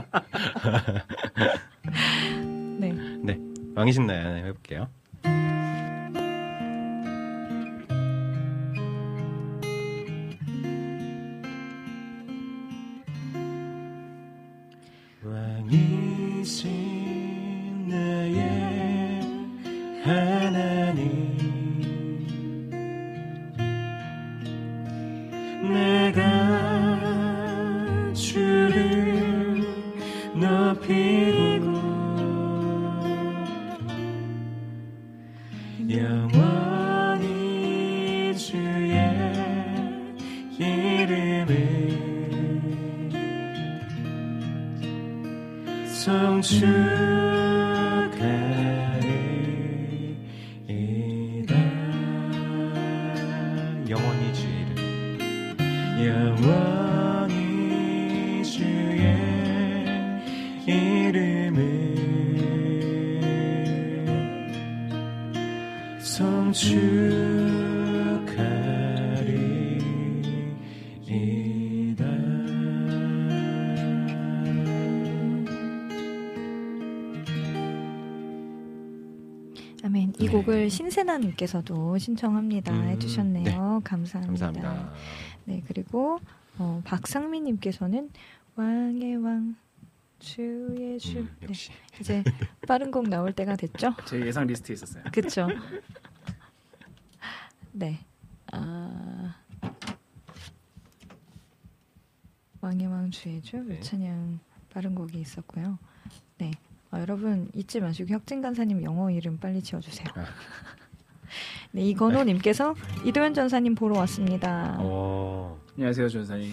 네, 왕이신 나의 하나님 해볼게요. 왕이신 나의 하나님 내가 주를 높이고 영원히 주의 이름을 성축하리이다. 영원히 영원히 주의를 영원히 주의 이름을 송축하리이다. 아멘. 이 곡을 신세나님께서도 신청합니다 해주셨네요. 네. 감사합니다. 감사합니다. 네, 그리고 박상민님께서는 왕의 왕 주의 주. 네, 역시. 이제 빠른 곡 나올 때가 됐죠? 제 예상 리스트에 있었어요. 그쵸? 네. 왕의 왕 주의 주 네. 찬양 빠른 곡이 있었고요. 네. 여러분 잊지 마시고 혁진 간사님 영어 이름 빨리 지어주세요. 네, 이건호님께서 이도현 전사님 보러 왔습니다. 안녕하세요, 전사님.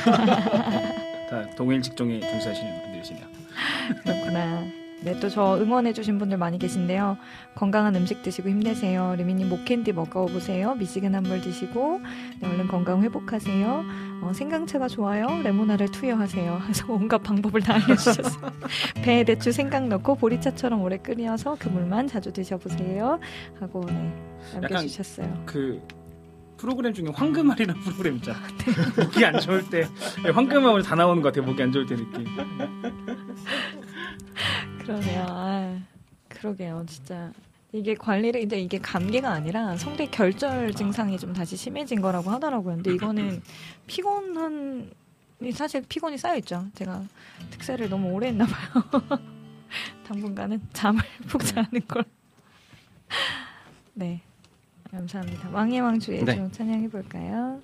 다 동일 직종에 종사하시는 분들이시네요. 그렇구나. 네, 또 저 응원해주신 분들 많이 계신데요. 건강한 음식 드시고 힘내세요. 리미님 목캔디 먹어보세요. 미시간 한물 드시고 네, 얼른 건강 회복하세요. 생강차가 좋아요. 레모나를 투여하세요. 그래서 온갖 방법을 다 알려주셨어요. 배에 대추 생강 넣고 보리차처럼 오래 끓여서 그 물만 자주 드셔보세요. 하고 네, 남겨주셨어요. 그 프로그램 중에 황금알이라는 프로그램 있잖아. 목이 안 좋을 때 황금알 다 나오는 것 같아요. 목이 안 좋을 때 느낌. 그러네요. 그러게요. 진짜 이게 관리를 이제 이게 감기가 아니라 성대 결절 증상이 좀 다시 심해진 거라고 하더라고요. 근데 이거는 사실 피곤이 쌓여 있죠. 제가 특세를 너무 오래 했나 봐요. 당분간은 잠을 푹 자는 걸. 네, 감사합니다. 왕의 왕주의 주 찬양해 볼까요?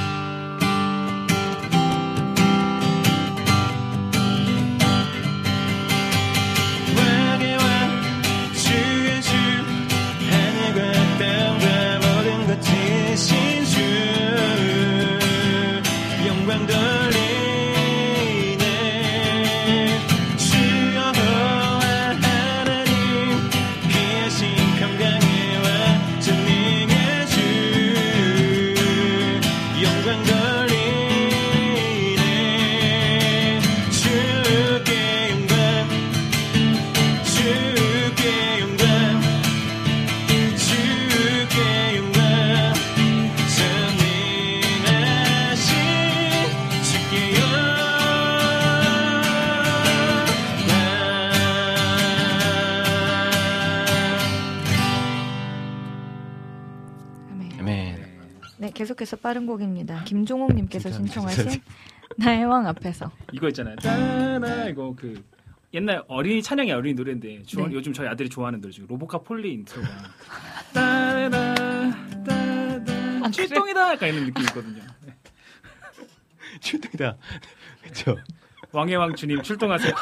계속해서 빠른 곡입니다. 김종옥님께서 신청하신 나의 왕 앞에서. 이거 있잖아요. 따나 이거 그 옛날 어린이 찬양의 어린이 노래인데 요즘 저희 아들이 좋아하는 노래 중에 로보카 폴리 인트로가 따나 따나 출동이다 약간 이런 느낌이 있거든요. 네. 출동이다. 그렇죠. 왕의 왕 주님 출동하세요.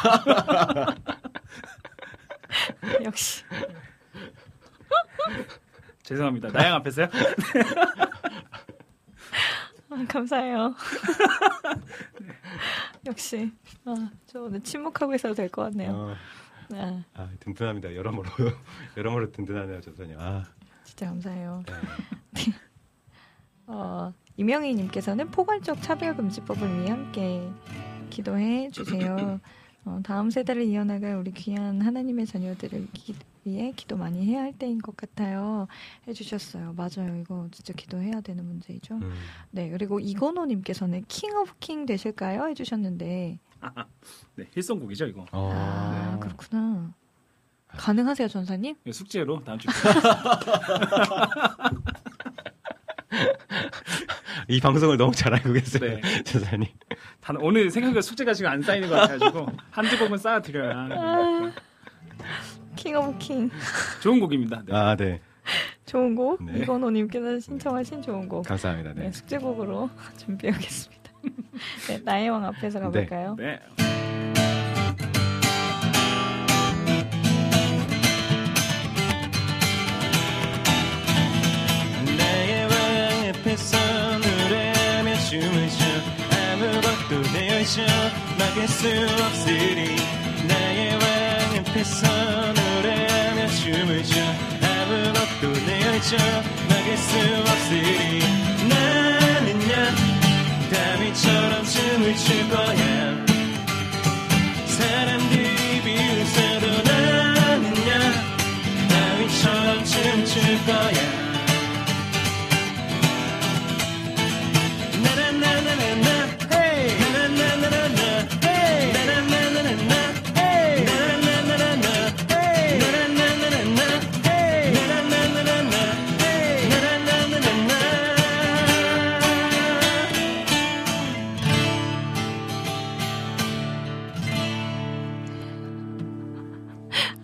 역시. 죄송합니다. 나양 앞에서요? 감사해요. 역시 저 오늘 침묵하고 있어도 될 것 같네요. 든든합니다. 여러모로 든든하네요, 전사님. 진짜 감사해요. 이명희님께서는 포괄적 차별금지법을 위해 함께 기도해 주세요. 다음 세대를 이어나갈 우리 귀한 하나님의 자녀들을 위해 기도 많이 해야 할 때인 것 같아요. 해주셨어요. 맞아요. 이거 진짜 기도해야 되는 문제이죠. 네, 그리고 이건호님께서는 킹 오브 킹 되실까요? 해주셨는데. 네, 힐송곡이죠 이거. 네. 그렇구나. 가능하세요, 전사님? 숙제로 다음 주. 이 방송을 너무 잘 알고 계세요, 네. 전사님. 오늘 생각보다 숙제가 지금 안 쌓이는 것 같아가지고 한두 곡은 쌓아드려야. 킹 오브 킹. 좋은 곡입니다. 네. 네. 좋은 곡. 네. 이건호님께서 신청하신 좋은 곡. 감사합니다. 네. 숙제곡으로 준비하겠습니다. 네, 나의 왕 앞에서 가볼까요? 네. 나의 왕 앞에서 노래하며 춤을 춰 아무것도 내 열정 막을 수 없으리. 나의 왕 앞에서 노래하며 춤을 춰 아무것도 내 열정 막을 수 없으리.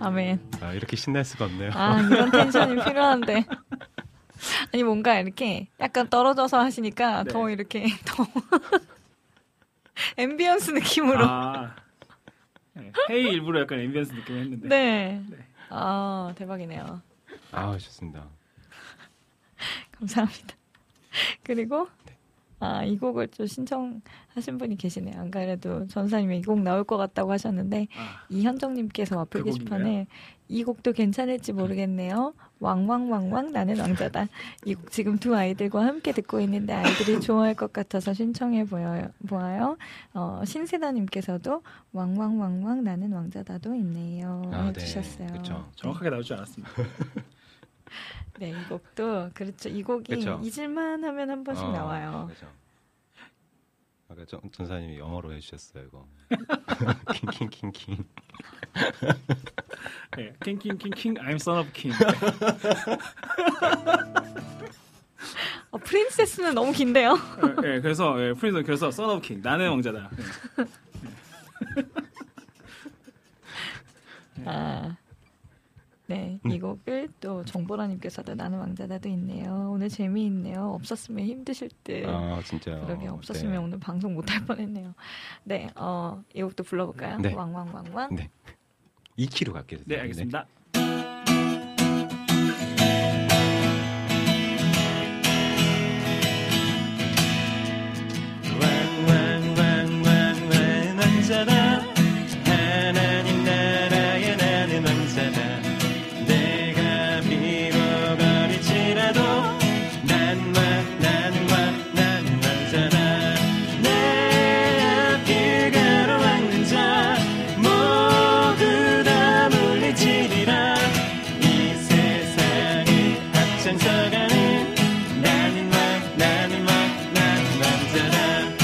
아멘. 아, 이렇게 신날 수가 없네요. 아, 이런 텐션이 필요한데. 아니, 뭔가 이렇게 약간 떨어져서 하시니까 네. 더 이렇게 더 앰비언스 느낌으로. 네. 회의 일부러 약간 앰비언스 느낌 했는데. 네. 네. 아, 대박이네요. 아, 좋습니다. 감사합니다. 그리고 이 곡을 좀 신청하신 분이 계시네요. 안 그래도 전사님이 이 곡 나올 것 같다고 하셨는데 이현정님께서 와플 그 게시판에 이 곡도 괜찮을지 모르겠네요. 왕왕왕왕 나는 왕자다. 이 곡 지금 두 아이들과 함께 듣고 있는데 아이들이 좋아할 것 같아서 신청해 보아요. 신세다님께서도 왕왕왕왕 나는 왕자다도 있네요. 해주셨어요. 네, 그렇죠. 정확하게 나올 줄 알았습니다. 네, 이 곡도 그렇죠. 이 곡이 그쵸. 잊을만 하면 한 번씩 나와요. 그렇죠. 아까 전사님이 영어로 해주셨어요 이거. 킹킹킹킹. 네, 킹킹킹킹 I'm son of king. 프린세스는 너무 긴데요. 네, 그래서 그래서 son of king 나는 왕자다. 네, 이 곡을 또 정보라님께서도 나는 왕자다도 있네요. 오늘 재미있네요. 없었으면 힘드실 듯. 아, 진짜요. 그러게 없었으면 네. 오늘 방송 못할 뻔했네요. 네, 이 곡도 불러볼까요? 네. 왕왕왕왕. 네. 2키로 갈게요. 네, 알겠습니다. 왕왕왕왕왕 왕자다 하나님 나라의 나는 왕자다 내가 비록 어릴지라도 나는 왕자다 내 앞길 가로막는 자 모두 다 물리치리라 이 세상을 앞장서가는 나는 왕자다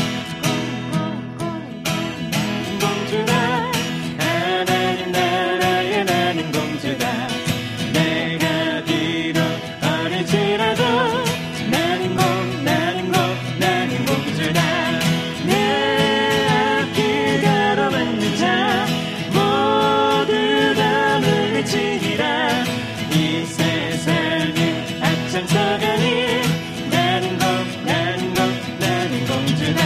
공주다 하나님 나라의 나는 공주다 내가 비록 어릴지라도 나는 공주다 내 앞길 가로막는 자 모두 다 물리치리라 이 세상을 앞장서가니 나는 공주다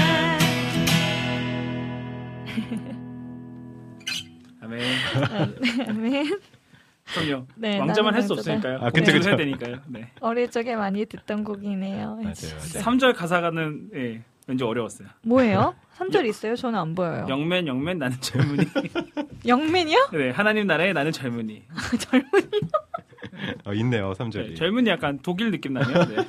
아멘. 아멘. 그럼요. 네, 왕자만 나는 할 수 왕자다. 없으니까요. 아, 그쵸, 그쵸. 해야 되니까요. 네. 어릴 적에 많이 듣던 곡이네요. 맞아요. 3절 가사가는 왠지 어려웠어요. 뭐예요? 3절 있어요? 저는 안 보여요. 영맨 나는 젊은이. 영맨이요? 네, 하나님 나라에 나는 젊은이. 젊은이. 있네요. 3절이. 네, 젊은이 약간 독일 느낌 나네요. 네.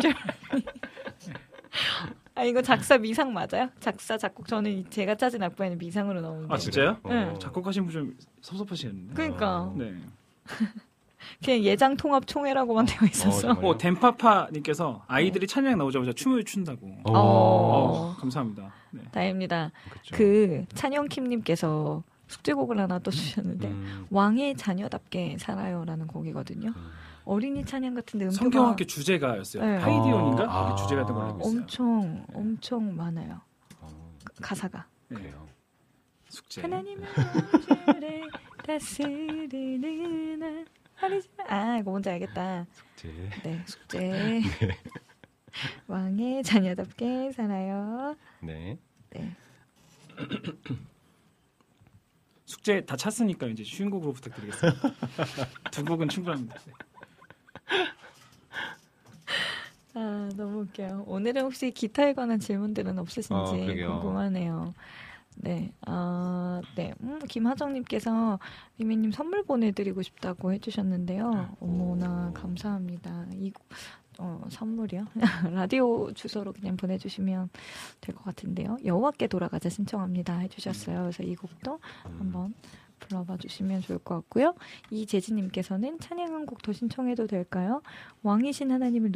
이거 작사 미상 맞아요? 작사 작곡 저는 제가 짜진 악보에는 미상으로 나오는데. 아 진짜요? 네. 작곡하신 분 좀 섭섭하시겠는데. 그러니까 네. 그냥 예장 통합 총회라고만 되어 있었어. 정말요? 덴파파님께서 아이들이 찬양 나오자마자 춤을 춘다고. 감사합니다. 네. 다행입니다. 그쵸. 그 찬영킴님께서 숙제곡을 하나 또 주셨는데 왕의 자녀답게 살아요라는 곡이거든요. 어린이 찬양 같은데 음표가 성경와 함께 주제가였어요. 네. 하이디온인가? 아. 그게 주제가 된 걸로 알고 있어요. 엄청 많아요. 가사가. 그래요. 숙제. 하나님은 우주를 다스리는 이거 뭔지 알겠다. 숙제. 네, 숙제. 왕의 자녀답게 살아요. 네. 네. 숙제 다 찼으니까 이제 쉬운 곡으로 부탁드리겠습니다. 두 곡은 충분합니다. 네. 너무 웃겨요. 오늘은 혹시 기타에 관한 질문들은 없으신지 그러게요. 궁금하네요. 네, 네. 김하정님께서 미미님 선물 보내드리고 싶다고 해주셨는데요. 어머나 감사합니다. 선물이요? 라디오 주소로 그냥 보내주시면 될 것 같은데요. 여호와께 돌아가자 신청합니다 해주셨어요. 그래서 이 곡도 한번 불러봐 주시면 좋을 것 같고요. 이재진님께서는 찬양 한 곡 더 신청해도 될까요? 왕이신 하나님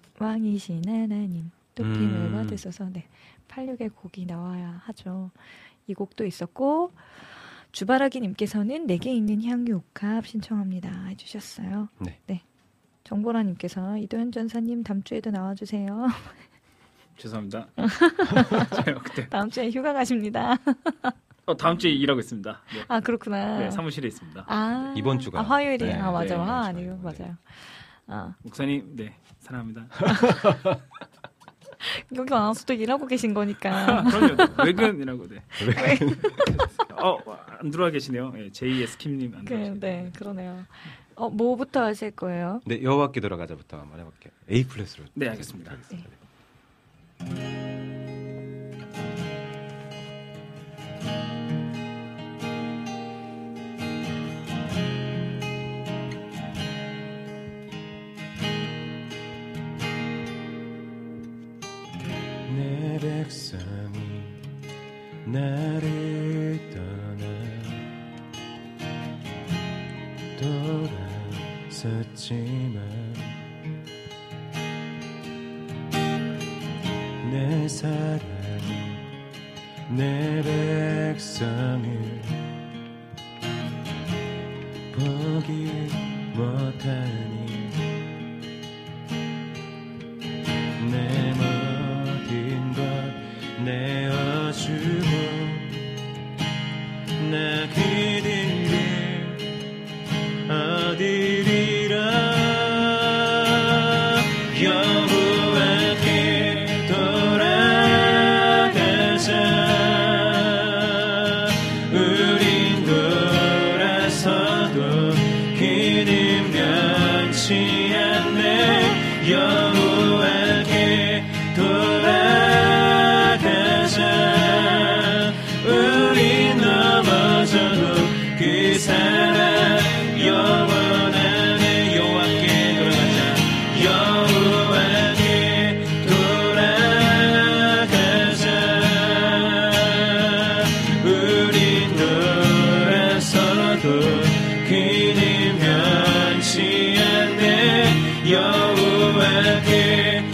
높임을 받으소서. 네, 86의 곡이 나와야 하죠. 이 곡도 있었고 주바라기님께서는 내게 있는 향유 옥합 신청합니다 해주셨어요. 네. 정보라님께서 이도현 전사님 다음 주에도 나와주세요. 죄송합니다. 제가 그때 다음 주에 휴가 가십니다. 다음 주에 일하고 있습니다. 네. 아, 그렇구나. 네, 사무실에 있습니다. 아, 이번 주가. 화요일이. 네, 맞아요. 네, 아니요, 맞아요. 목사님, 네, 사랑합니다. 여기 와서도 일하고 계신 거니까. 그럼요. 외근이라고, 네. 안 들어와 계시네요. 네, JS 킴님 안 들어와 계시네요. 네, 그러네요. 뭐부터 하실 거예요? 네, 여호와께 돌아가자부터 한번 해볼게요. A 플랫으로. 네, 알겠습니다. 내 백성이 나를 떠나 돌아섰지만 내 사랑이 내 백성을 보기 못하니 내 모든 것 내어주고 나 그들을 얻으리라 여호와께 돌아가자 우린 돌아서도 그는 변치 않네 여호와께 돌아가자 우린 넘어져도 그 사랑 영원하네 여호와께 돌아가자 여호와께 돌아가자 우린 돌아서도 그는 변치 않네 여호와께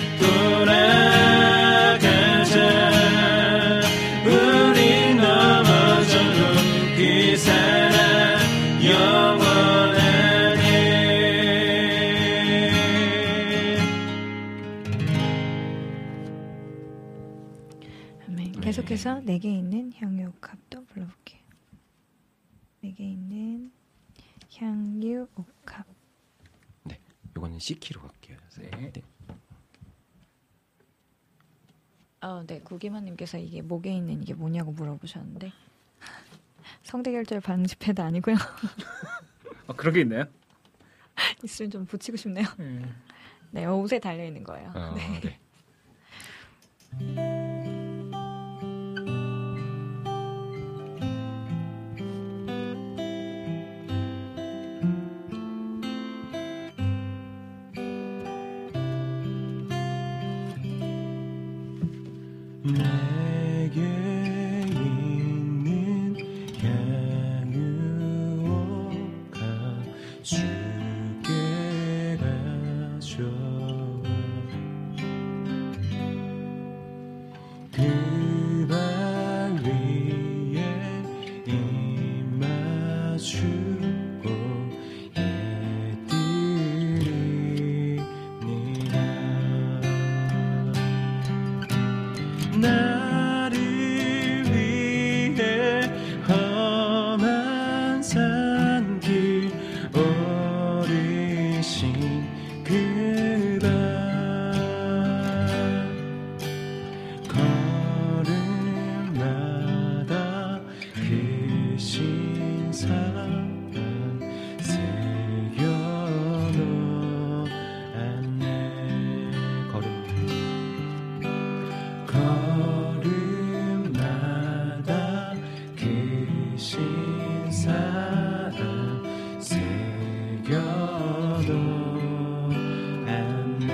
돌아가자 우린 넘어져도 그 사랑 영원하네 아멘. 계속해서 내게 있는 향유옥합도 불러볼게요. 내게 있는 향유옥합. 네, 이거는 C키로 갈게요. 네. 네, 구기만님께서 이게 목에 있는 이게 뭐냐고 물어보셨는데 성대결절 방지 패드 아니고요. 그런 게 있나요? 있으면 좀 붙이고 싶네요. 네, 옷에 달려 있는 거예요. 네. 네. 내게 있는 향유옥합 주께 가져와 그 발 위에 임마주고 예드리니라 나를 위해 험한 산길 오르신 그발 걸음마다 크신 사랑 새겨놓았네 걸음마다 크신 사랑 새겨놓았네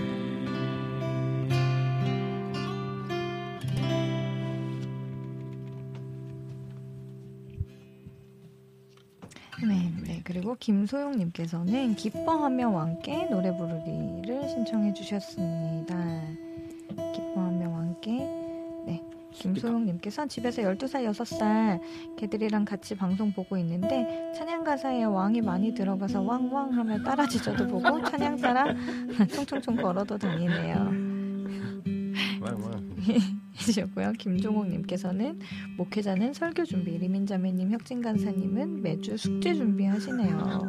네, 그리고 김소용님께서는 기뻐하며 왕께 노래 부르기를 신청해 주셨습니다. 기뻐하며 왕께. 네, 김소용님께서 집에서 12살, 6살 걔들이랑 같이 방송 보고 있는데 찬양 가사에 왕이 많이 들어가서 왕왕 하며 따라 지져도 보고 찬양 따라 총총총 걸어도 다니네요. 해주셨고요. 김종옥님께서는 목회자는 설교 준비, 리민자매님, 혁진간사님은 매주 숙제 준비하시네요.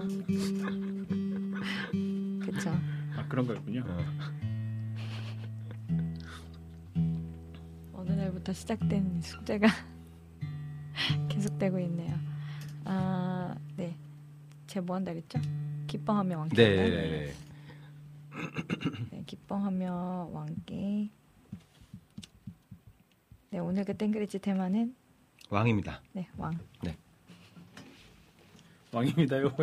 그쵸. 아 그런 거였군요. 어느 날부터 시작된 숙제가 계속되고 있네요. 아, 네. 제가 뭐 한다 그랬죠? 기뻐하며 왕께. 네. 네, 기뻐하며 왕께. 네, 오늘 그 땡그리지 테마는 왕입니다. 네, 왕. 네. 왕입니다요.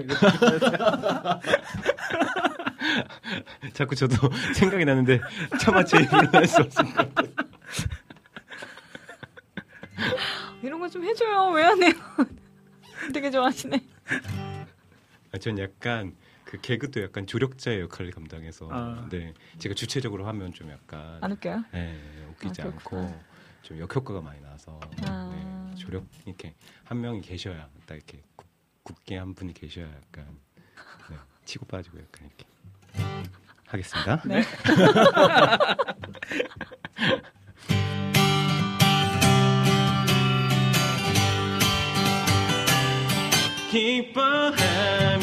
자꾸 저도 생각이 나는데 차마 제 입으로 할 수 없을 것 같아요. 이런 거 좀 해줘요. 왜 안 해요? 되게 좋아하시네. 전 약간 그 개그도 약간 조력자의 역할을 감당해서 네 제가 주체적으로 하면 좀 약간 안 웃겨요? 네 웃기지 않고 좀 역효과가 많이 나서 네, 조력 이렇게 한 명이 계셔야 딱 이렇게 굳게 한 분이 계셔야 약간 네, 치고 빠지고 약간 이렇게 하겠습니다. 네. 기뻐하며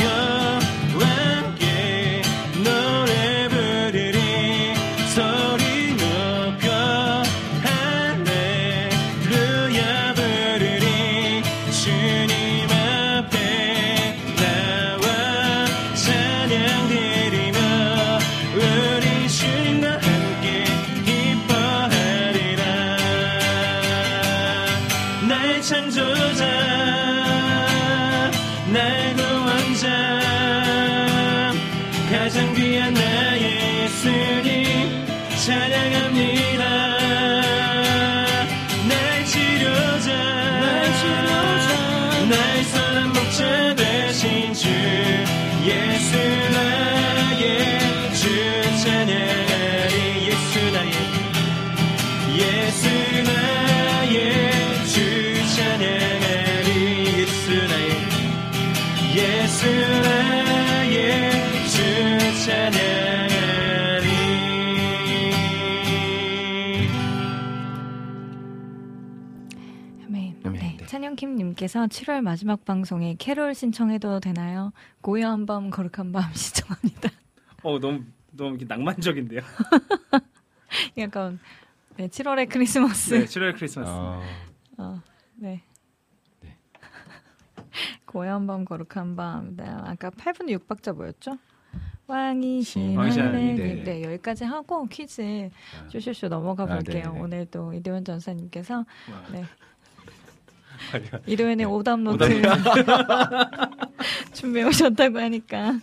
함께 노래 부르리 소리 높여 할렐루야 부르리 주님 앞에 나와 찬양 드리며 우리 주님과 함께 기뻐하리라 나의 창조자 나의 구원자 가장 귀한 나의 예수님 찬양합니다 나의 치료자 나의 선한 목자 되신 주 예수 나의 주 찬양하리 예수 나의 주 찬양하리 예수 나의 주 찬양하리. 아멘. 네. 찬영킴님께서 7월 마지막 방송에 캐롤 신청해도 되나요? 고요한 밤 거룩한 밤 신청합니다. 너무 이렇게 낭만적인데요. 약간 네, 7월의 크리스마스. 네, 7월 크리스마스. 네. 고요한 밤 거룩한 밤. 네, 아까 8분 6박자 뭐였죠? 왕이신 하나님. 네, 여기까지 하고 퀴즈 쇼쇼쇼 넘어가 볼게요. 오늘도 이도현 전사님께서 네. 이도현의 오답 노트 준비해 오셨다고 하니까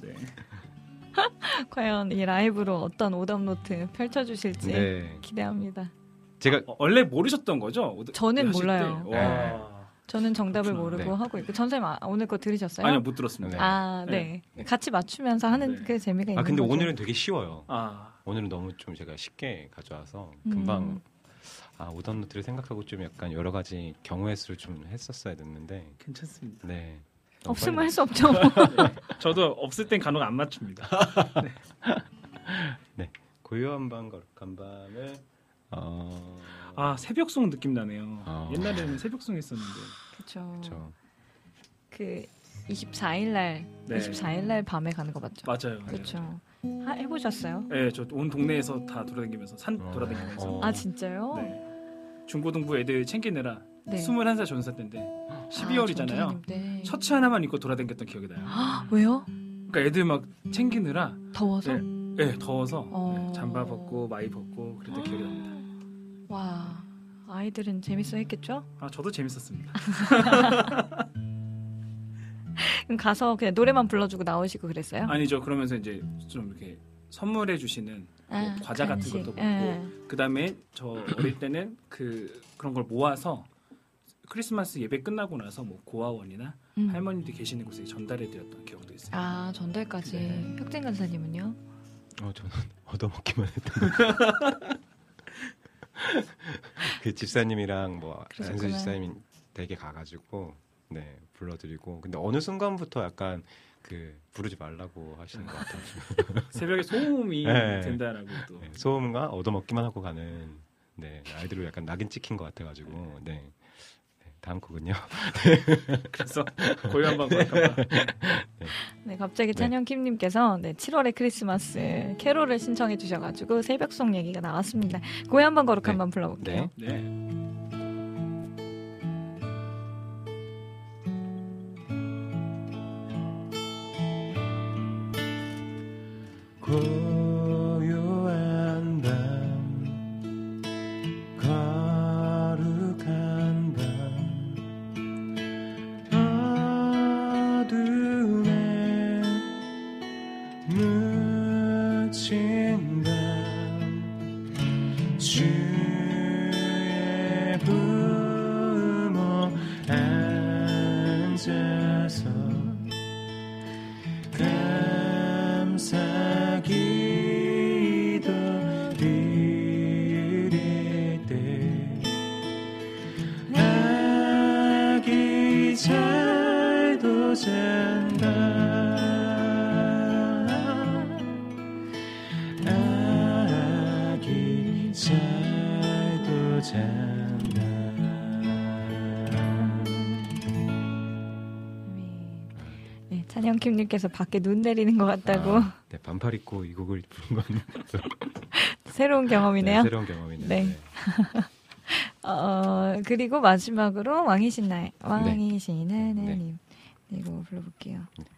과연 이 라이브로 어떤 오답 노트 펼쳐주실지 기대합니다. 제가 원래 모르셨던 거죠? 저는 몰라요. 저는 정답을 그렇구나. 모르고 하고 있고 전선생님 오늘 거 들으셨어요? 아니요, 못 들었습니다. 네. 같이 맞추면서 하는 그 재미가 있는 근데 거죠. 오늘은 되게 쉬워요. 오늘은 너무 좀 제가 쉽게 가져와서 금방 오답 노트를 생각하고 좀 약간 여러 가지 경우의 수를 좀 했었어야 됐는데 괜찮습니다. 네. 없으면 할 수 없죠. 저도 없을 땐 간혹 안 맞춥니다. 네. 고요한 밤 거룩한 밤을 새벽송 느낌 나네요. 옛날에는 새벽송 했었는데. 그렇죠. 그 24일 날 밤에 가는 거 맞죠? 맞아요. 그렇죠. 해보셨어요? 네, 저 온 동네에서 다 돌아다니면서 산 돌아다니면서. 아 진짜요? 네. 중고등부 애들 챙기느라 네. 21살 전사 때인데 12월이잖아요. 셔츠 하나만 입고 돌아다녔던 기억이 나요. 왜요? 그러니까 애들 막 챙기느라 더워서? 네, 더워서 잠바 벗고 마이 벗고 그랬던 기억이 납니다. 와, 아이들은 재밌어 했겠죠? 저도 재밌었습니다. 그럼 가서 그냥 노래만 불러주고 나오시고 그랬어요? 아니죠. 그러면서 이제 좀 이렇게 선물해 주시는 뭐 과자 같은 것도 먹고 그 다음에 저 어릴 때는 그런 걸 모아서 크리스마스 예배 끝나고 나서 뭐 고아원이나 할머니들 계시는 곳에 전달해 드렸던 기억도 있어요. 전달까지. 네. 혁진 간사님은요? 저는 얻어먹기만 했던 그 집사님이랑 뭐 안수 집사님 댁에 가가지고 네 불러드리고 근데 어느 순간부터 약간 부르지 말라고 하시는 것 같아요. 새벽에 소음이 된다라고 또 소음과 얻어먹기만 하고 가는 네, 아이들로 약간 낙인 찍힌 것 같아가지고 네. 다음 곡은요. 그래서 고요 한번 갈까봐. 네, 갑자기 찬영킴님께서 7월의 크리스마스 캐롤을 신청해 주셔가지고 새벽송 얘기가 나왔습니다. 고요 한번 거룩 한번 불러볼게요. 네. 고요한 밤 거룩한 밤 어둠에 묻힌 밤 주의 부모 앉아서 감사기도 드릴 때 아기 잘도 잔다 아기 잘도 잔다. 네, 찬영킴님께서 밖에 눈 내리는 것 같다고. 네, 반팔 입고 이 곡을 부른 건 새로운 경험이네요. 네, 새로운 경험이네요. 네. 네. 그리고 마지막으로 왕이신 하나님 이거 불러볼게요.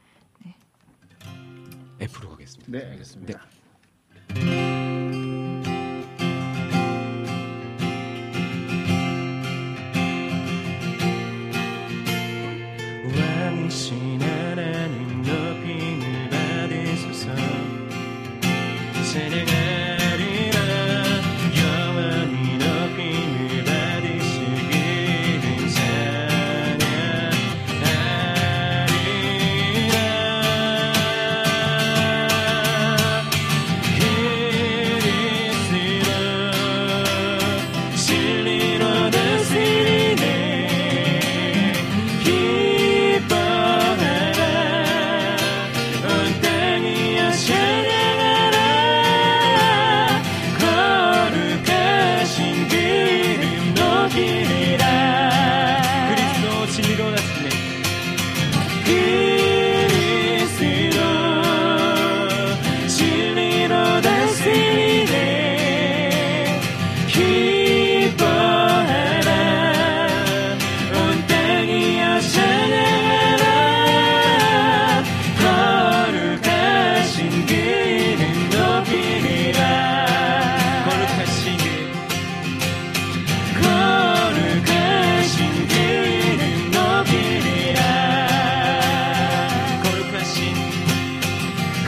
F로 가겠습니다. 네, 알겠습니다. 왕이신 하나님 높임을 받으소서 찬양하리라 영원히 높임을 받으시기를 찬양하리라. 그리스도 진리로 다스리네 기뻐하라 온 땅이여 찬양하라 거룩하신 그 이름 높이리라. 그리스도 진리로 다스리네 그리스도 진리로 다스리네 기뻐하라 온 땅이여 찬양하라 거룩하신 그 이름 높이리라. 거룩하신 그 이름 높이리라. 거룩하신 그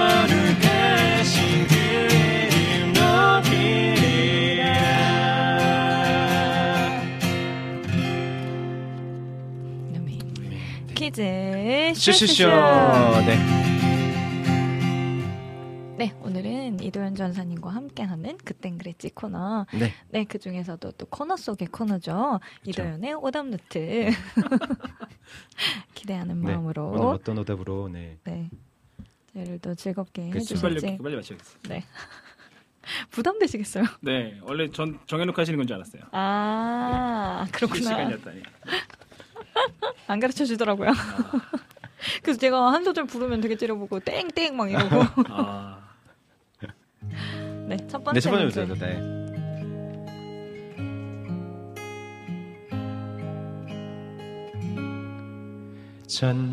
이름 높이리라. 퀴즈 쇼쇼쇼. 네. 네, 오늘은 이도현 전사님과 함께하는 그땐 그랬지 코너. 네. 네, 그 중에서도 또 코너 속의 코너죠. 이도현의 오답노트. 기대하는 네. 마음으로. 오늘 어떤 오답으로 네. 오늘도 즐겁게 그렇죠. 해주실지. 빨리 맞춰야겠어요. 네. 부담되시겠어요? 네, 원래 전 정해놓고 하시는 건 줄 알았어요. 아, 그렇구나. 시간이었다니. 안 가르쳐 주더라고요. 그래서 제가 한 소절 부르면 되게 째려보고 땡땡 막 이러고. 네, 첫 번째. 네, 첫 번째 문제. 문제죠. 네. 전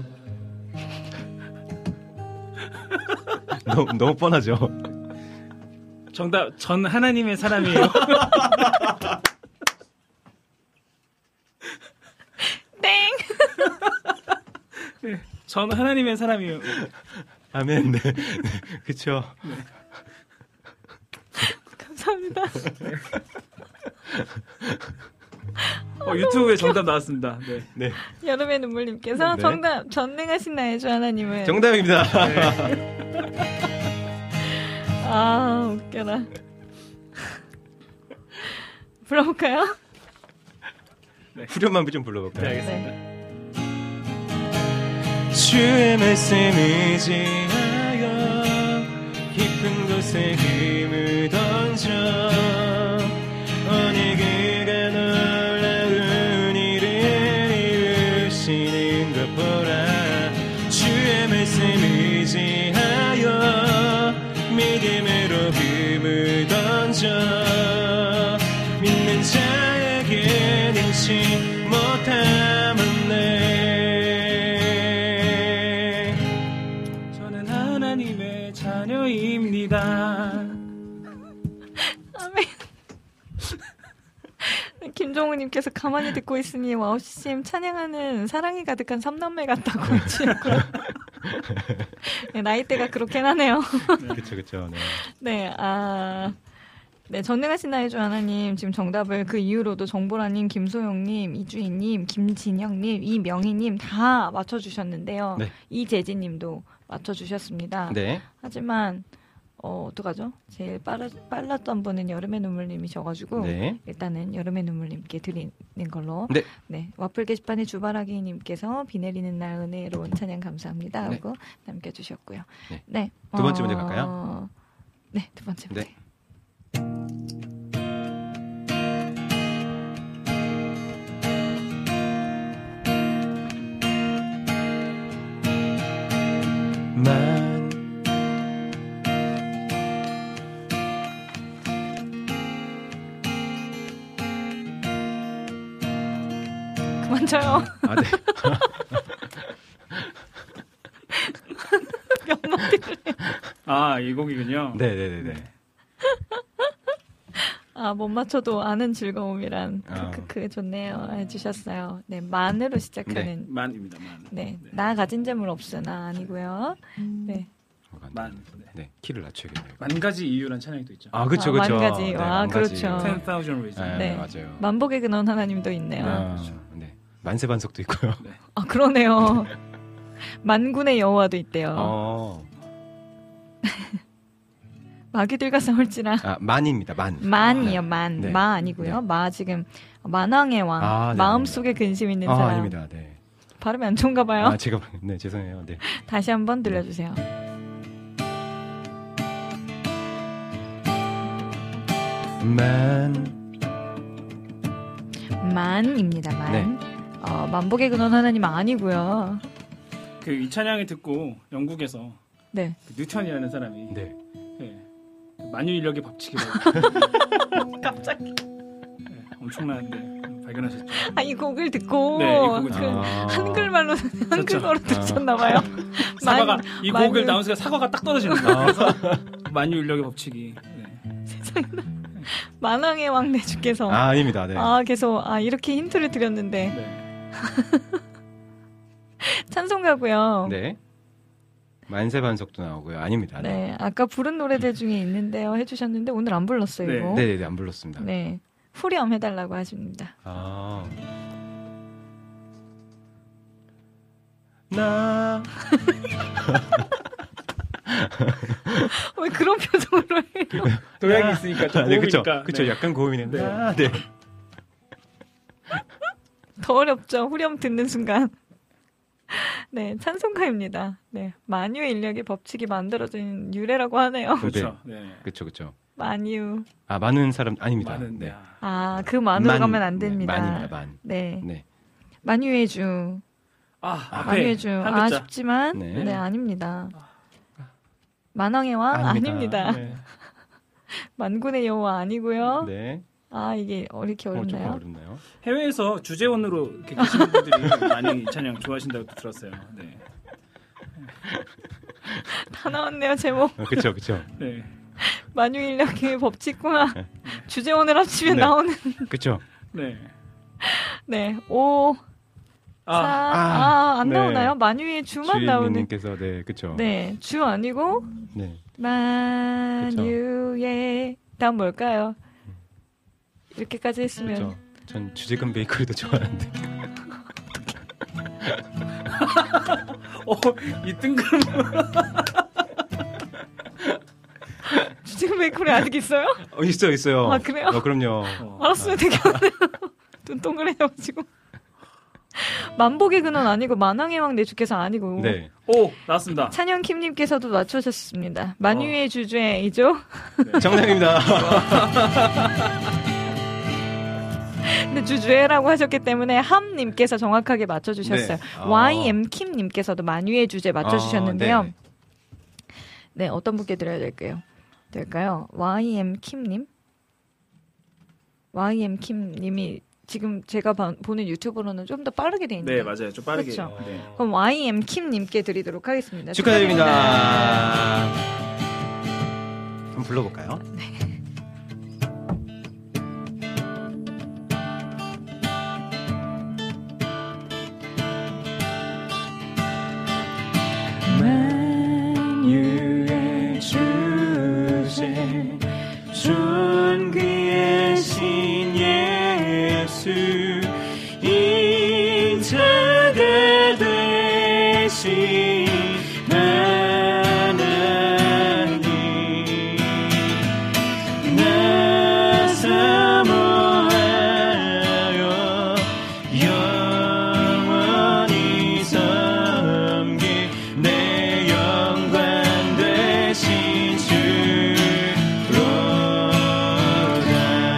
너무 뻔하죠. 정답, 전 하나님의 사람이에요. 땡! 네, 전 하나님의 사람이에요. 아멘. 네. 그쵸. 네. 감사합니다. 유튜브에 정답 나왔습니다. 네. 네. 여름의 눈물님께서 네. 정답, 전능하신 나의 주 하나님은. 정답입니다. 아, 웃겨라. 불러볼까요? 네. 후렴만 좀 불러볼까요? 네, 알겠습니다. 네. 주의 말씀 의지하여 깊은 곳에 힘을 던져 잊지 못하면 돼. 저는 하나님의 자녀입니다. 아멘. 김종우님께서 가만히 듣고 있으니 와우씨님 찬양하는 사랑이 가득한 삼남매 같다고 지었고요. 네, 나이대가 그렇긴 하네요. 그쵸. 네, 네, 전능하신 나의 주 하나님 지금 정답을 그 이후로도 정보라님, 김소영님, 이주희님, 김진영님, 이명희님 다 맞춰주셨는데요. 네. 이재진님도 맞춰주셨습니다. 네. 하지만 어떡하죠? 제일 빨랐던 분은 여름의 눈물님이셔가지고 네. 일단은 여름의 눈물님께 드리는 걸로. 네. 네. 와플 게시판에 주바라기님께서 비 내리는 날 은혜로운 찬양 감사합니다 하고 남겨주셨고요. 네. 네. 두 번째 문제 갈까요? 네, 두 번째 문제. 네. 그만 쳐요. 아, 네. 몇 마디를 해요. 아, 이 곡이군요. 네네네. 못 맞춰도 아는 즐거움이란 아. 크크크 좋네요 해주셨어요. 네, 만으로 시작하는 만입니다, 만. 네, 나 가진 재물 없으나 아니고요. 네, 만. 네, 키를 낮춰야겠네요. 만 가지 이유란 찬양이 또 있죠. 아, 그쵸. 만 가지. 네, 와, 만 가지. 그렇죠. 10,000 reasons. 네, 네. 맞아요. 만복의 근원 하나님도 있네요. 네. 만세반석도 있고요. 네. 그러네요. 만군의 여호와도 있대요. 마귀들과 싸울지라. 만입니다. 만. 만이요, 만. 네. 마 아니고요. 네. 마 지금 만왕의 왕. 네, 마음속에 근심 있는 사람. 아닙니다. 네. 발음이 안 좋은가 봐요. 제가 네, 죄송해요. 네. 다시 한번 들려주세요. 만입니다. 만. 네. 만복의 근원 하나님 아니고요. 그 이 찬양을 듣고 영국에서 네. 그 뉴턴이라는 사람이 네. 네, 만유인력의 법칙이라고 갑자기. 네, 엄청난 발견하셨죠. 이 곡을 듣고 네, 이 곡을 그 듣고. 한글말로 한글어로 들으셨나봐요. 사과가 이 곡을 만유- 나온 순간 사과가 딱 떨어지는 거예요. 그래서 만유인력의 법칙이. 네. 만왕의 왕 내주께서. 아닙니다. 네. 계속 이렇게 힌트를 드렸는데 네. 찬송가고요. 네. 만세반석도 나오고요. 아닙니다. 네, 아까 부른 노래들 중에 있는데요. 해주셨는데 오늘 안 불렀어요. 네. 이거. 네, 안 불렀습니다. 네. 후렴 해달라고 하십니다. 나 왜 그런 표정으로 해요? 도약이 있으니까 좀 네, 그쵸. 고음이니까. 그쵸. 네. 약간 고음이네요. 네. 네. 더 어렵죠. 후렴 듣는 순간. 네, 찬송가입니다. 네, 만유의 인력의 법칙이 만들어진 유래라고 하네요. 그렇죠. 네. 그쵸. 만유. 많은 사람 아닙니다. 많은 네. 그 만으로 만, 가면 안 네, 됩니다. 만입니다. 만. 네. 네. 만유의 주. 앞에 만유의 주. 한 글자. 아쉽지만 네. 네, 아닙니다. 만왕의 왕 아닙니다. 네. 만군의 여호와 아니고요. 네. 이게 이렇게 조금 어렵나요? 어렵나요? 해외에서 주재원으로 이렇게 계시는 분들이 많이 이 찬양 좋아하신다고 들었어요. 네. 다 나왔네요, 제목. 그쵸. 네. 만유의 인력의 법칙과 주재원을 합치면 네. 나오는. 그쵸. 네. 네, 5, 4. 안 네. 나오나요? 만유의 주만 나오는. 주인님께서 네, 그쵸. 네, 주 아니고 네. 만유의 다음 뭘까요? 이렇게까지 했으면 전 주재근 베이커리도 좋아하는데. 이 뜬금. 주재근 베이커리 아직 있어요? 있어요. 그래요? 그럼요. 알았어요, 되게 하네요. 눈 동그래가지고. 만복의 근원 아니고 만왕의 왕 내주께서 아니고. 네. 오, 나왔습니다. 찬영킴님께서도 맞춰주셨습니다. 만유의 주제이죠? 네. 정답입니다. 근데 주주애라고 하셨기 때문에 함님께서 정확하게 맞춰주셨어요. 네. YM킴님께서도 만유의 주제 맞춰주셨는데요. 네. 네, 어떤 분께 드려야 될까요? YM킴님? YM킴님이 지금 제가 보는 유튜브로는 좀 더 빠르게 돼 있네요. 네, 맞아요. 좀 빠르게. 그렇죠. 네. 그럼 YM 킴님께 드리도록 하겠습니다. 축하드립니다. 한번 불러볼까요? 만유의 주제 존귀의 신 예수 인자가 되신 하나님 나 사모하여 영원히 섬기 내 영광 되신 주로다.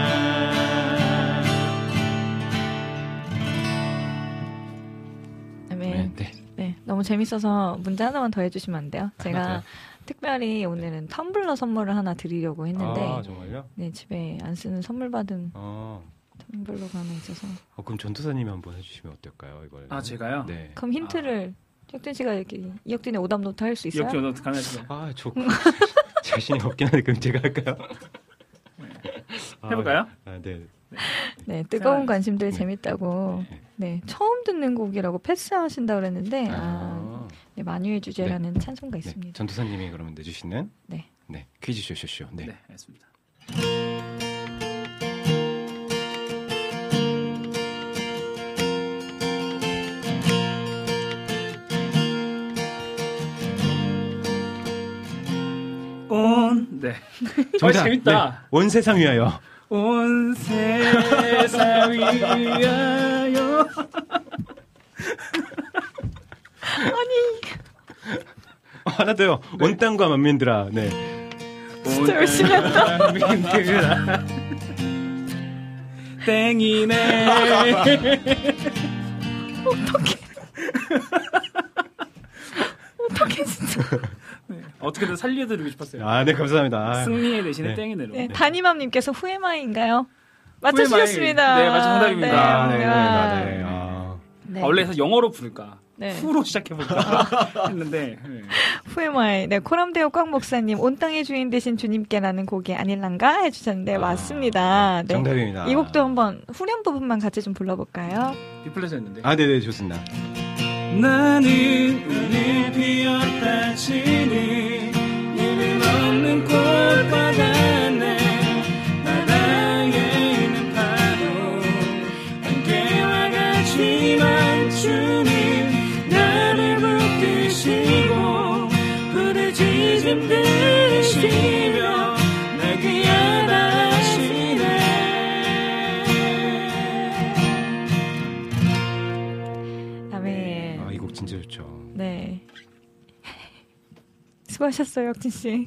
네. 네. 네, 너무 재밌어서 문제 하나만 더 해주시면 안 돼요? 제가 맞아요. 특별히 오늘은 텀블러 선물을 하나 드리려고 했는데 아, 정말요? 네, 집에 안 쓰는 선물 받은 어. 텀블러가 하나 있어서 그럼 전도사님이 한번 해주시면 어떨까요? 이걸. 아, 제가요? 네. 그럼 힌트를 혁진 씨가 이렇게 이혁진의 오답 노트 할 수 있어요? 이렇게 오늘 가능하시죠? 아, 자신이 없긴 한데 그럼 제가 할까요? 해볼까요? 아, 네. 네, 뜨거운 네. 관심들 네. 재밌다고 네. 네, 처음 듣는 곡이라고 패스하신다 그랬는데 아. 네, 만유의 주제라는 찬송가 네. 있습니다. 전도사님이 그러면 내주시는 네. 네. 퀴즈 쇼쇼쇼. 네. 네, 알겠습니다. 네. 정답. 재밌다. 네. 온 세상 위하여. 온 세상 위하여. 하나 더요. 온 땅과 만민들아. 네. 진짜 열심히 한다. 민들아. 땡이네. 어떻게 진짜. 네. 어떻게든 살려드리고 싶었어요. 아, 네, 감사합니다. 아, 승리의 대신에 네. 땡이네로. 네, 다니맘님께서 후에마인가요? 맞춰주셨습니다. 네, 맞아, 정답입니다. 아, 네, 네, 와. 네. 아. 네. 아, 원래 해서 영어로 부를까? 네. 후로 시작해볼까? 했는데. 네. 후에마이. 네, 코람데오 꽉 목사님, 온 땅의 주인 되신 주님께라는 곡이 아닐란가 해주셨는데, 맞습니다. 네. 정답입니다. 이 곡도 한번 후렴 부분만 같이 좀 불러볼까요? 비플레스였는데. 아, 네네, 좋습니다. 나는 오늘 피었다 치니 이름 없는 꽃과 같네. 바다에는 파도 안개와 같지만 주님 나를 붙드시고 부르짖음 들으시며 날 귀하시네. 아멘. 아, 이 곡 진짜 좋죠. 네. 수고하셨어요, 혁진씨.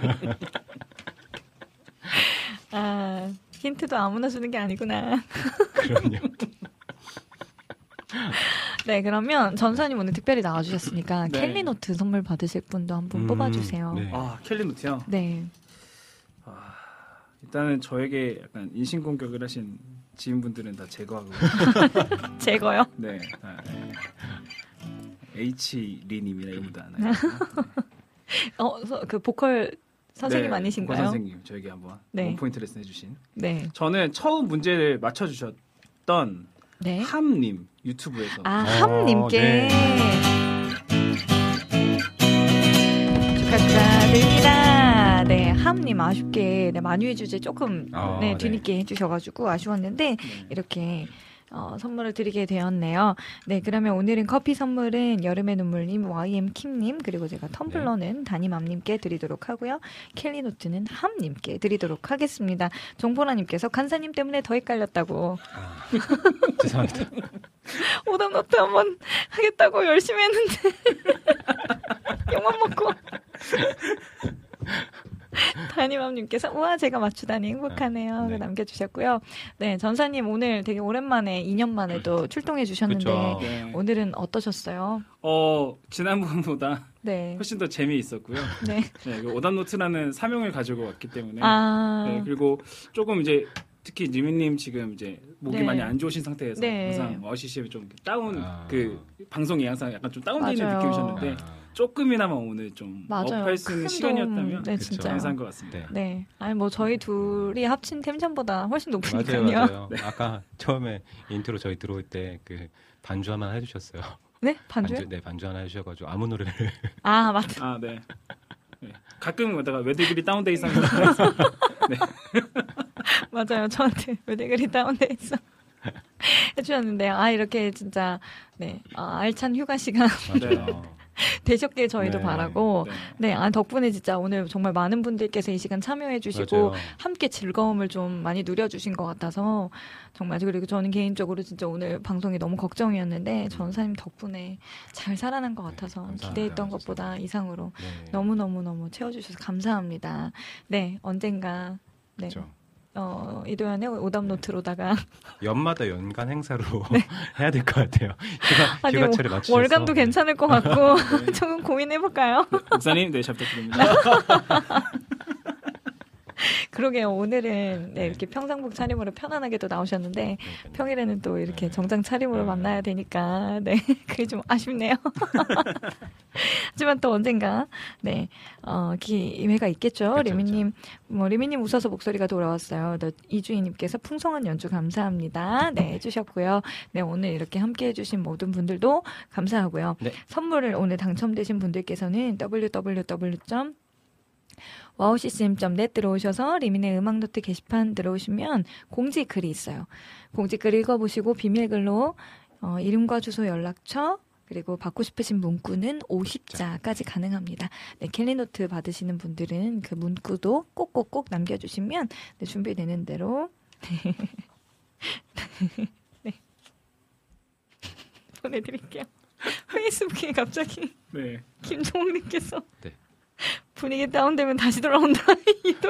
아, 힌트도 아무나 주는 게 아니구나. 그럼요. 네, 그러면 전사님 오늘 특별히 나와주셨으니까 네. 캘리노트 선물 받으실 분도 한분 뽑아주세요. 네. 아, 캘리노트요? 네. 일단은 저에게 약간 인신공격을 하신 지인분들은 다 제거하고. 제거요? 네. H 리님이나 이런 분들 아나요? 그 보컬 선생님 네, 아니신가요? 고 선생님 저에게 한번 네. 원포인트 레슨 해주신. 네. 저는 처음 문제를 맞춰주셨던 네. 함님 유튜브에서. 아, 함님께. 네. 축하드립니다. 네, 함님 아쉽게 네, 만유의 주제 조금 네, 네. 뒤늦게 해주셔가지고 아쉬웠는데 이렇게 선물을 드리게 되었네요. 네, 그러면 오늘은 커피 선물은 여름의 눈물님, YM 킴님, 그리고 제가 텀블러는 다니맘님께 드리도록 하고요. 캘리노트는 함님께 드리도록 하겠습니다. 종보라님께서 간사님 때문에 더 헷갈렸다고. 죄송합니다. 오답노트 한번 하겠다고 열심히 했는데 욕만 먹고. 다니맘님께서 우와 제가 맞추다니 행복하네요. 네. 남겨주셨고요. 네, 전사님 오늘 되게 오랜만에 2년 만에 또 출동해 주셨는데 그쵸. 네. 오늘은 어떠셨어요? 지난번보다 네. 훨씬 더 재미있었고요. 네. 네, 오답노트라는 사명을 가지고 왔기 때문에. 아. 네, 그리고 조금 이제 특히 리미님 지금 이제 목이 네. 많이 안 좋으신 상태에서 네. 항상 와우CCM이 좀 다운 그 방송이 항상 약간 좀 다운되어 있는 맞아요. 느낌이셨는데 조금이나마 오늘 좀 맞아요. 업할 수 있는 큰 시간이었다면 도움, 네, 그쵸. 진짜요. 감사한 것 같습니다. 네. 네. 아니 뭐 저희 둘이 합친 템전보다 훨씬 맞아요, 높으니까요. 맞아요. 아까 처음에 인트로 저희 들어올 때 그 반주 하나 해주셨어요. 네? 반주요? 네, 반주 하나 해주셔가지고 아무 노래를 아, 맞다. 아, 네. 네. 가끔 그러다가 외들들이 다운돼 있어. 맞아요. 저한테 왜 내 글이 다운돼 있어. 해주셨는데, 아, 이렇게 진짜, 네, 알찬 휴가 시간 맞아요. 되셨길 저희도 네. 바라고, 네. 네, 덕분에 진짜 오늘 정말 많은 분들께서 이 시간 참여해주시고, 맞아요. 함께 즐거움을 좀 많이 누려주신 것 같아서, 정말, 그리고 저는 개인적으로 진짜 오늘 방송이 너무 걱정이었는데, 전사님 덕분에 잘 살아난 것 같아서, 감사합니다. 기대했던 것보다 이상으로 네. 너무너무너무 채워주셔서 감사합니다. 네, 언젠가, 네. 그렇죠. 이도현의 오답노트로다가 연마다 연간 행사로 해야 될 것 같아요. 아니, 휴가철에 맞추셔서 월간도 괜찮을 것 같고 조금 고민해볼까요? 목사님, 네, 잘 부탁드립니다. 그러게요. 오늘은 네, 이렇게 평상복 차림으로 편안하게 또 나오셨는데 그러니까요. 평일에는 또 이렇게 네. 정장 차림으로 네. 만나야 되니까 네 그게 좀 아쉽네요. 하지만 또 언젠가 네 기회가 있겠죠. 그쵸, 리미님 리미님 웃어서 목소리가 돌아왔어요. 이주희님께서 풍성한 연주 감사합니다. 네 해주셨고요. 네 오늘 이렇게 함께 해주신 모든 분들도 감사하고요. 네. 선물을 오늘 당첨되신 분들께서는 www.wowccm.net 들어오셔서 리민의 음악노트 게시판 들어오시면 공지 글이 있어요. 공지 글 읽어보시고 비밀글로 이름과 주소 연락처 그리고 받고 싶으신 문구는 50자까지 가능합니다. 네, 캘리노트 받으시는 분들은 그 문구도 꼭꼭꼭 남겨주시면 네, 준비되는 대로 네. 보내드릴게요. 페이스북에 갑자기 네. 김종욱님께서 네. 분위기 다운되면 다시 돌아온다. 이도현.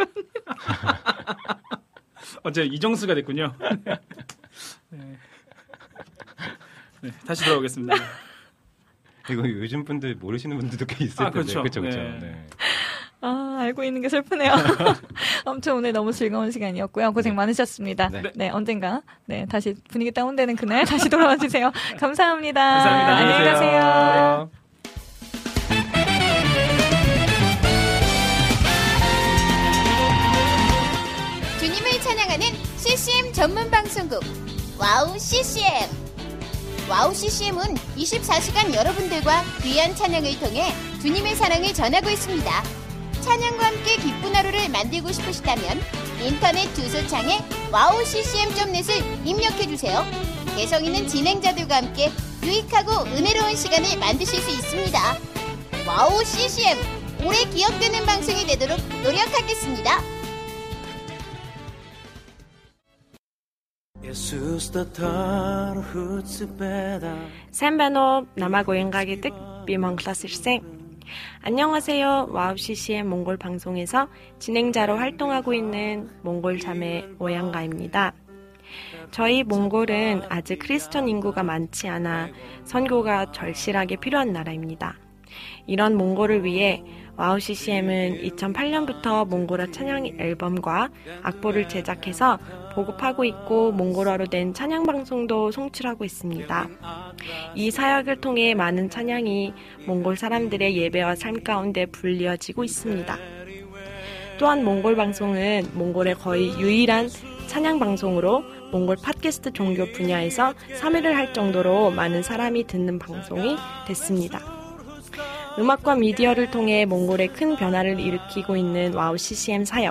어제 이정수가 됐군요. 네. 네, 다시 돌아오겠습니다. 이거 요즘 분들 모르시는 분들도 꽤 있을 텐데. 그렇죠. 그렇죠. 네. 네. 아, 알고 있는 게 슬프네요. 아무튼 오늘 너무 즐거운 시간이었고요. 고생 많으셨습니다. 네. 네, 언젠가 다시 분위기 다운되는 그날 다시 돌아와 주세요. 감사합니다. 감사합니다. 안녕히 가세요. 주님을 찬양하는 CCM 전문 방송국 와우 CCM. 와우 CCM은 24시간 여러분들과 귀한 찬양을 통해 주님의 사랑을 전하고 있습니다. 찬양과 함께 기쁜 하루를 만들고 싶으시다면 인터넷 주소창에 wowccm.net을 입력해주세요. 개성 있는 진행자들과 함께 유익하고 은혜로운 시간을 만드실 수 있습니다. 와우 CCM, 오래 기억되는 방송이 되도록 노력하겠습니다. Сайн байна уу? Намайг Уянга гэдэг. Би Монголоос ирсэн. 안녕하세요. 와우 CCM 몽골 방송에서 진행자로 활동하고 있는 몽골 자매 오양가입니다. 저희 몽골은 아직 크리스천 인구가 많지 않아 선교가 절실하게 필요한 나라입니다. 이런 몽골을 위해 와우 CCM은 2008년부터 몽골어 찬양 앨범과 악보를 제작해서 보급하고 있고 몽골어로 된 찬양 방송도 송출하고 있습니다. 이 사역을 통해 많은 찬양이 몽골 사람들의 예배와 삶 가운데 불리어지고 있습니다. 또한 몽골 방송은 몽골의 거의 유일한 찬양 방송으로 몽골 팟캐스트 종교 분야에서 3위를 할 정도로 많은 사람이 듣는 방송이 됐습니다. 음악과 미디어를 통해 몽골에 큰 변화를 일으키고 있는 와우 CCM 사역.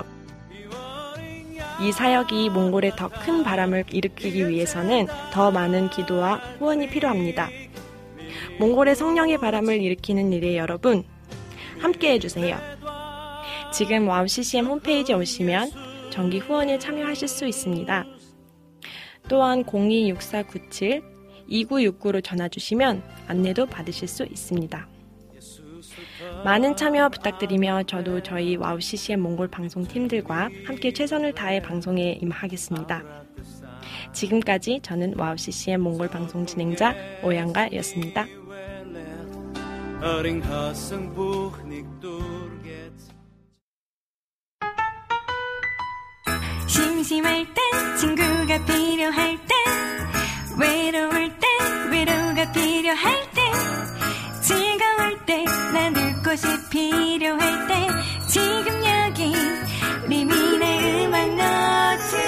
이 사역이 몽골에 더 큰 바람을 일으키기 위해서는 더 많은 기도와 후원이 필요합니다. 몽골의 성령의 바람을 일으키는 일에 여러분, 함께 해주세요. 지금 와우 CCM 홈페이지에 오시면 정기 후원에 참여하실 수 있습니다. 또한 026497-2969로 전화주시면 안내도 받으실 수 있습니다. 많은 참여 부탁드리며 저도 저희 와우 CCM 몽골 방송팀들과 함께 최선을 다해 방송에 임하겠습니다. 지금까지 저는 와우 CCM 몽골 방송 진행자 오양가였습니다. 심심할 때 친구가 필요할 때 외로울 때 위로가 필요할 때 즐거울 때 나눌 곳이 필요할 때 지금 여기 리민의 음악 노트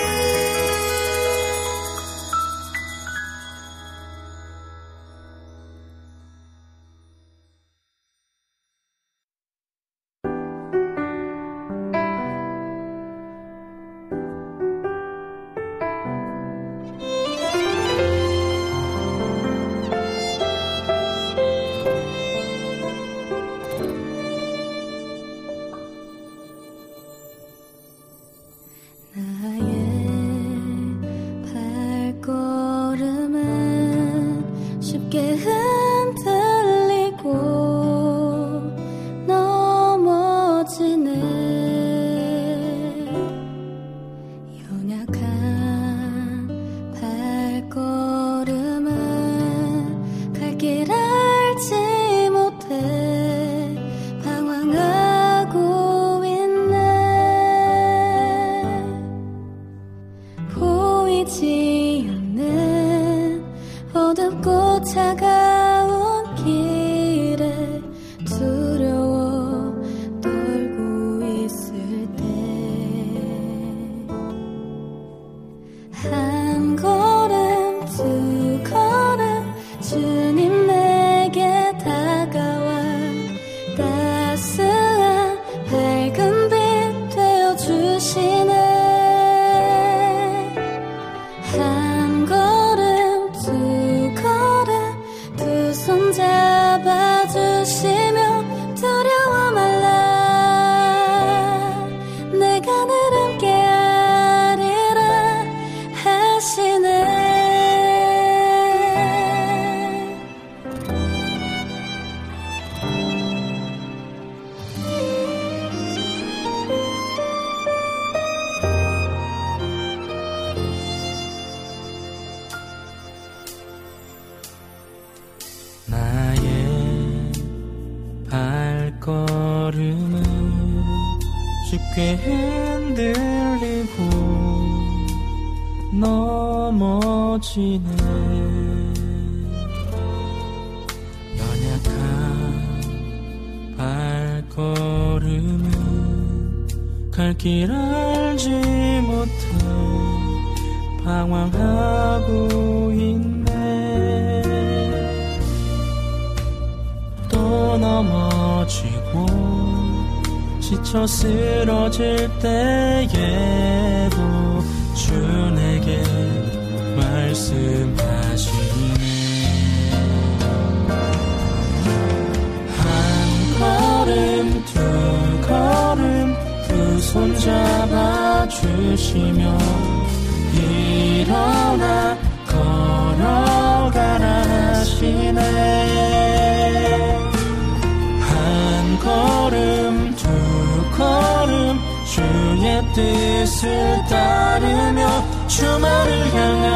쉽게 흔들리고 넘어지네 연약한 발걸음은 갈 길 알지 못해 방황하고 있네 또 넘어지고 지쳐 쓰러질 때에도 주 내게 말씀하시네 한 걸음 두 걸음 두 손 잡아주시며 일어나 걸어가라 하시네 한 걸음 두 걸음 주의 뜻을 따르며 주만을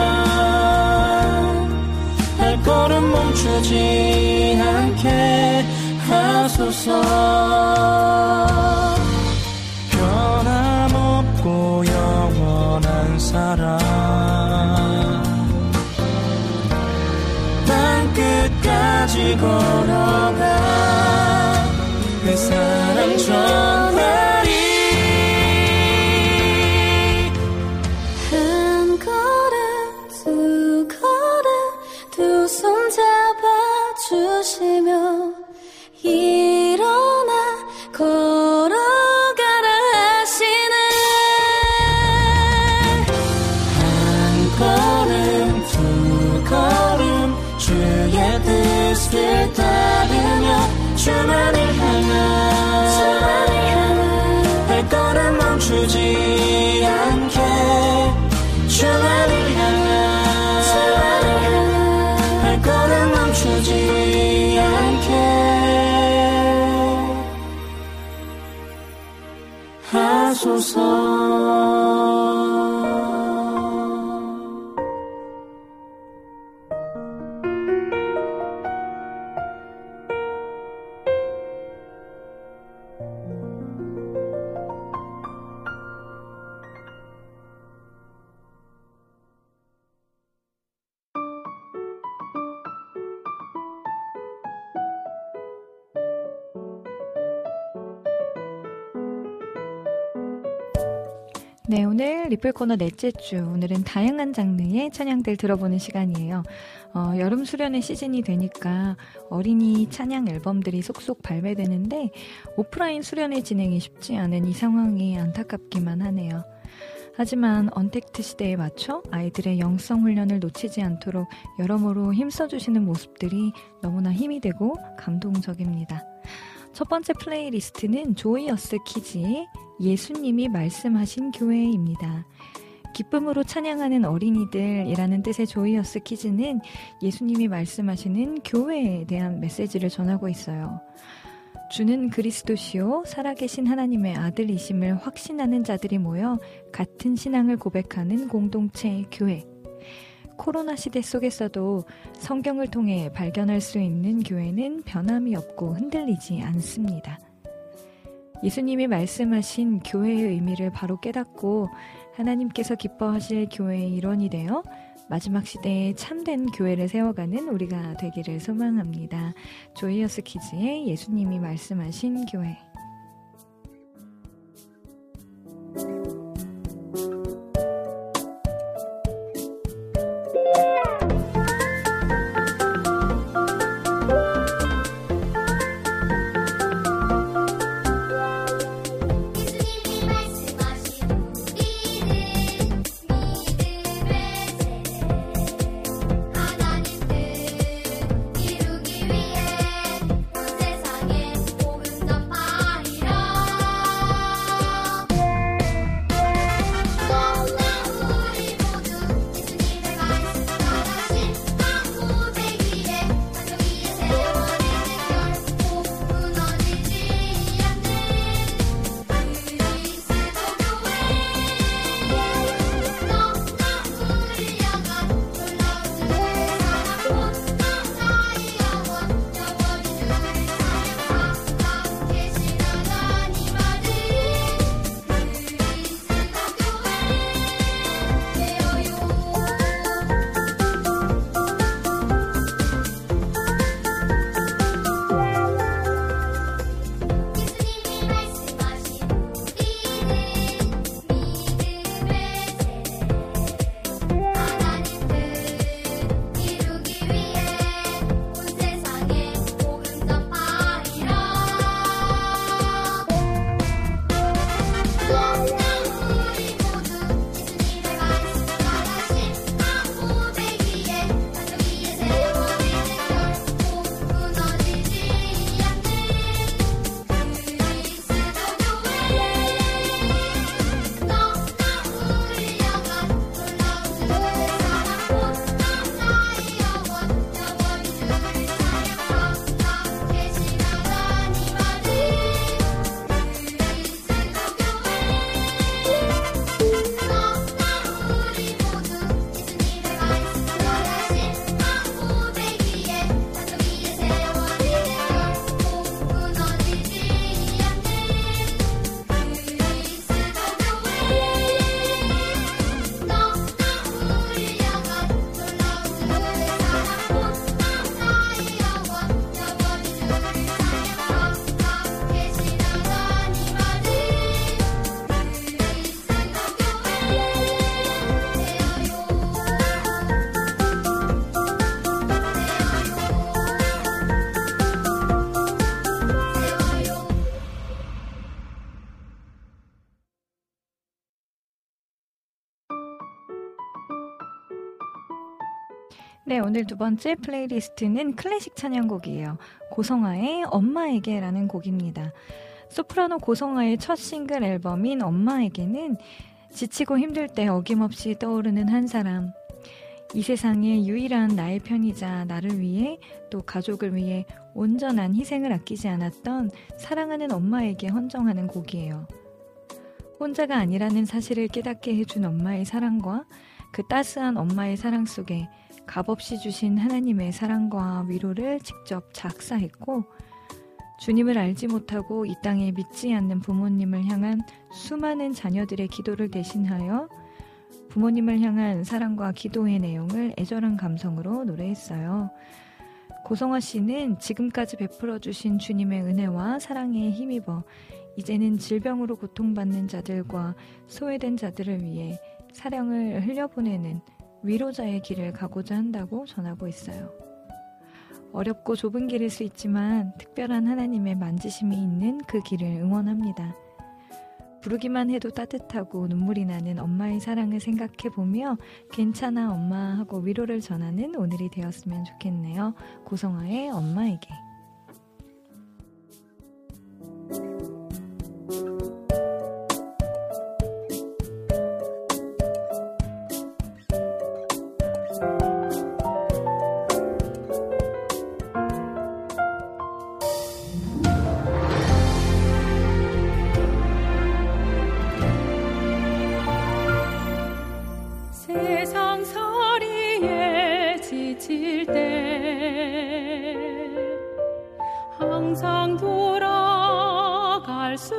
향한 발걸음 멈추지 않게 하소서 변함없고 영원한 사랑 땅 끝까지 걸어가 그 사랑 전하리 한 걸음 두 걸음 두 손 잡아주시며 일어나 걸어가라 하시네 한 걸음 두 걸음 주의 뜻을 따르며 주만을 향한 발걸음 멈추지 않게 주만을 향한 발걸음 멈추지 않게 하소서 네, 오늘 리플 코너 넷째 주, 오늘은 다양한 장르의 찬양들 들어보는 시간이에요. 여름 수련의 시즌이 되니까 어린이 찬양 앨범들이 속속 발매되는데 오프라인 수련회 진행이 쉽지 않은 이 상황이 안타깝기만 하네요. 하지만 언택트 시대에 맞춰 아이들의 영성 훈련을 놓치지 않도록 여러모로 힘써주시는 모습들이 너무나 힘이 되고 감동적입니다. 첫 번째 플레이리스트는 조이어스 키즈의 예수님이 말씀하신 교회입니다. 기쁨으로 찬양하는 어린이들이라는 뜻의 조이어스 키즈는 예수님이 말씀하시는 교회에 대한 메시지를 전하고 있어요. 주는 그리스도시요 살아계신 하나님의 아들이심을 확신하는 자들이 모여 같은 신앙을 고백하는 공동체의 교회. 코로나 시대 속에서도 성경을 통해 발견할 수 있는 교회는 변함이 없고 흔들리지 않습니다. 예수님이 말씀하신 교회의 의미를 바로 깨닫고 하나님께서 기뻐하실 교회의 일원이 되어 마지막 시대에 참된 교회를 세워가는 우리가 되기를 소망합니다. 조이어스 키즈의 예수님이 말씀하신 교회. 네, 오늘 두 번째 플레이리스트는 클래식 찬양곡이에요. 고성아의 엄마에게라는 곡입니다. 소프라노 고성아의 첫 싱글 앨범인 엄마에게는 지치고 힘들 때 어김없이 떠오르는 한 사람, 이 세상의 유일한 나의 편이자 나를 위해 또 가족을 위해 온전한 희생을 아끼지 않았던 사랑하는 엄마에게 헌정하는 곡이에요. 혼자가 아니라는 사실을 깨닫게 해준 엄마의 사랑과 그 따스한 엄마의 사랑 속에 값없이 주신 하나님의 사랑과 위로를 직접 작사했고, 주님을 알지 못하고 이 땅에 믿지 않는 부모님을 향한 수많은 자녀들의 기도를 대신하여 부모님을 향한 사랑과 기도의 내용을 애절한 감성으로 노래했어요. 고성아 씨는 지금까지 베풀어 주신 주님의 은혜와 사랑에 힘입어 이제는 질병으로 고통받는 자들과 소외된 자들을 위해 사령을 흘려보내는 위로자의 길을 가고자 한다고 전하고 있어요. 어렵고 좁은 길일 수 있지만 특별한 하나님의 만지심이 있는 그 길을 응원합니다. 부르기만 해도 따뜻하고 눈물이 나는 엄마의 사랑을 생각해보며 괜찮아 엄마 하고 위로를 전하는 오늘이 되었으면 좋겠네요. 고성아의 엄마에게. 항상 돌아갈 수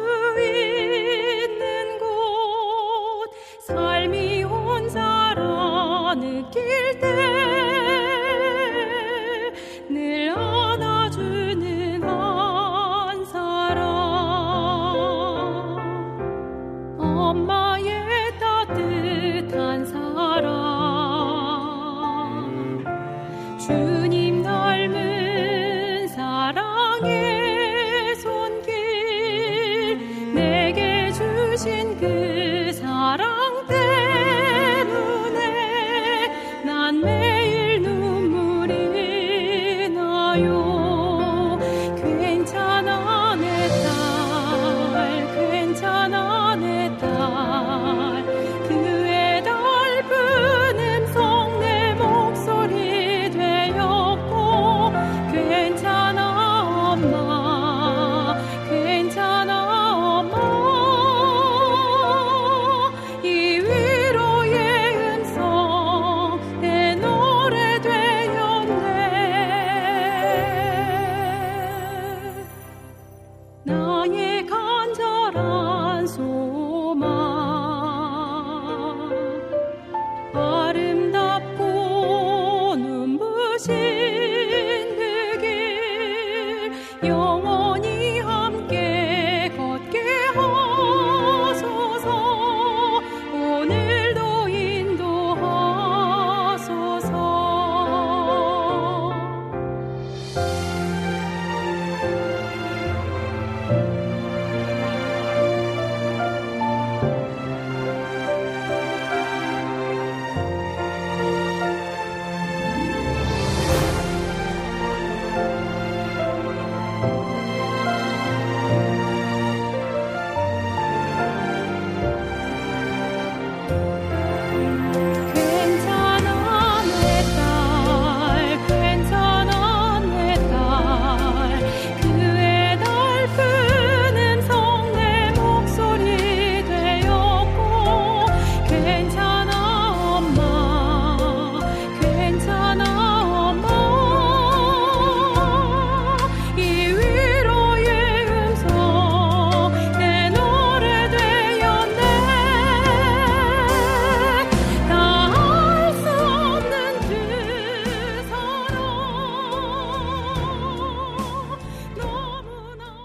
있는 곳 삶이 혼자라 느낄 때 늘 안아주는 한 사람 엄마의 따뜻한 사랑 주님 닮은 사랑의 손길 내게 주신 그 사랑 때문에 난 매일 눈물이 나요. 괜찮아 내 딸 괜찮아 내 딸 그의 넓은 음성 내 목소리 되었고 괜찮아 엄마 괜찮아 엄마 이 위로의 음성 내 노래 되었네. 나의 간절한 소망 아름답고 눈부신 그 길 영원히 함께 걷게 하소서. 오늘도 인도하소서. 괜찮아 내 딸 괜찮아 내 딸 그의 넓은 음성 내 목소리 되었고 괜찮아 엄마 괜찮아 엄마 이 위로의 음성 내 노래 되었네. 다 알 수 없는 그 사랑 너무나도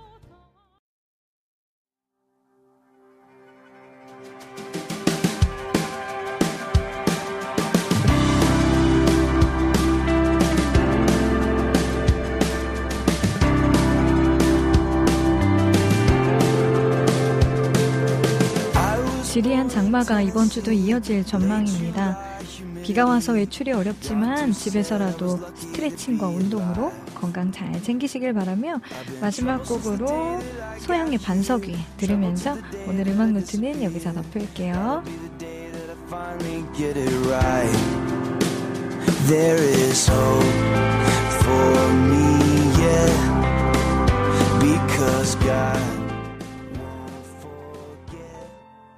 지리한 장마가 이번 주도 이어질 전망입니다. 비가 와서 외출이 어렵지만 집에서라도 스트레칭과 운동으로 건강 잘 챙기시길 바라며 마지막 곡으로 소양의 반석위 들으면서 오늘 음악 노트는 여기서 덮을게요. Finally get it right. There is hope for me, yeah. Because God won't forget.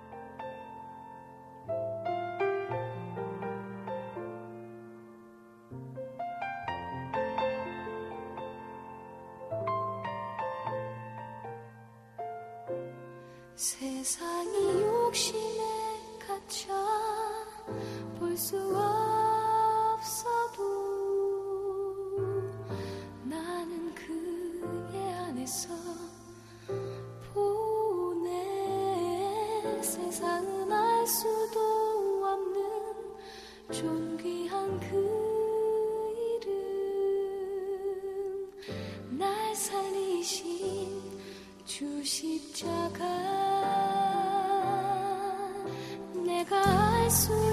세상이 욕심에 갇혀 볼 수 없어도 나는 그의 안에서 존귀한 그 이름 날 살리신 주 십자가 내가 알 수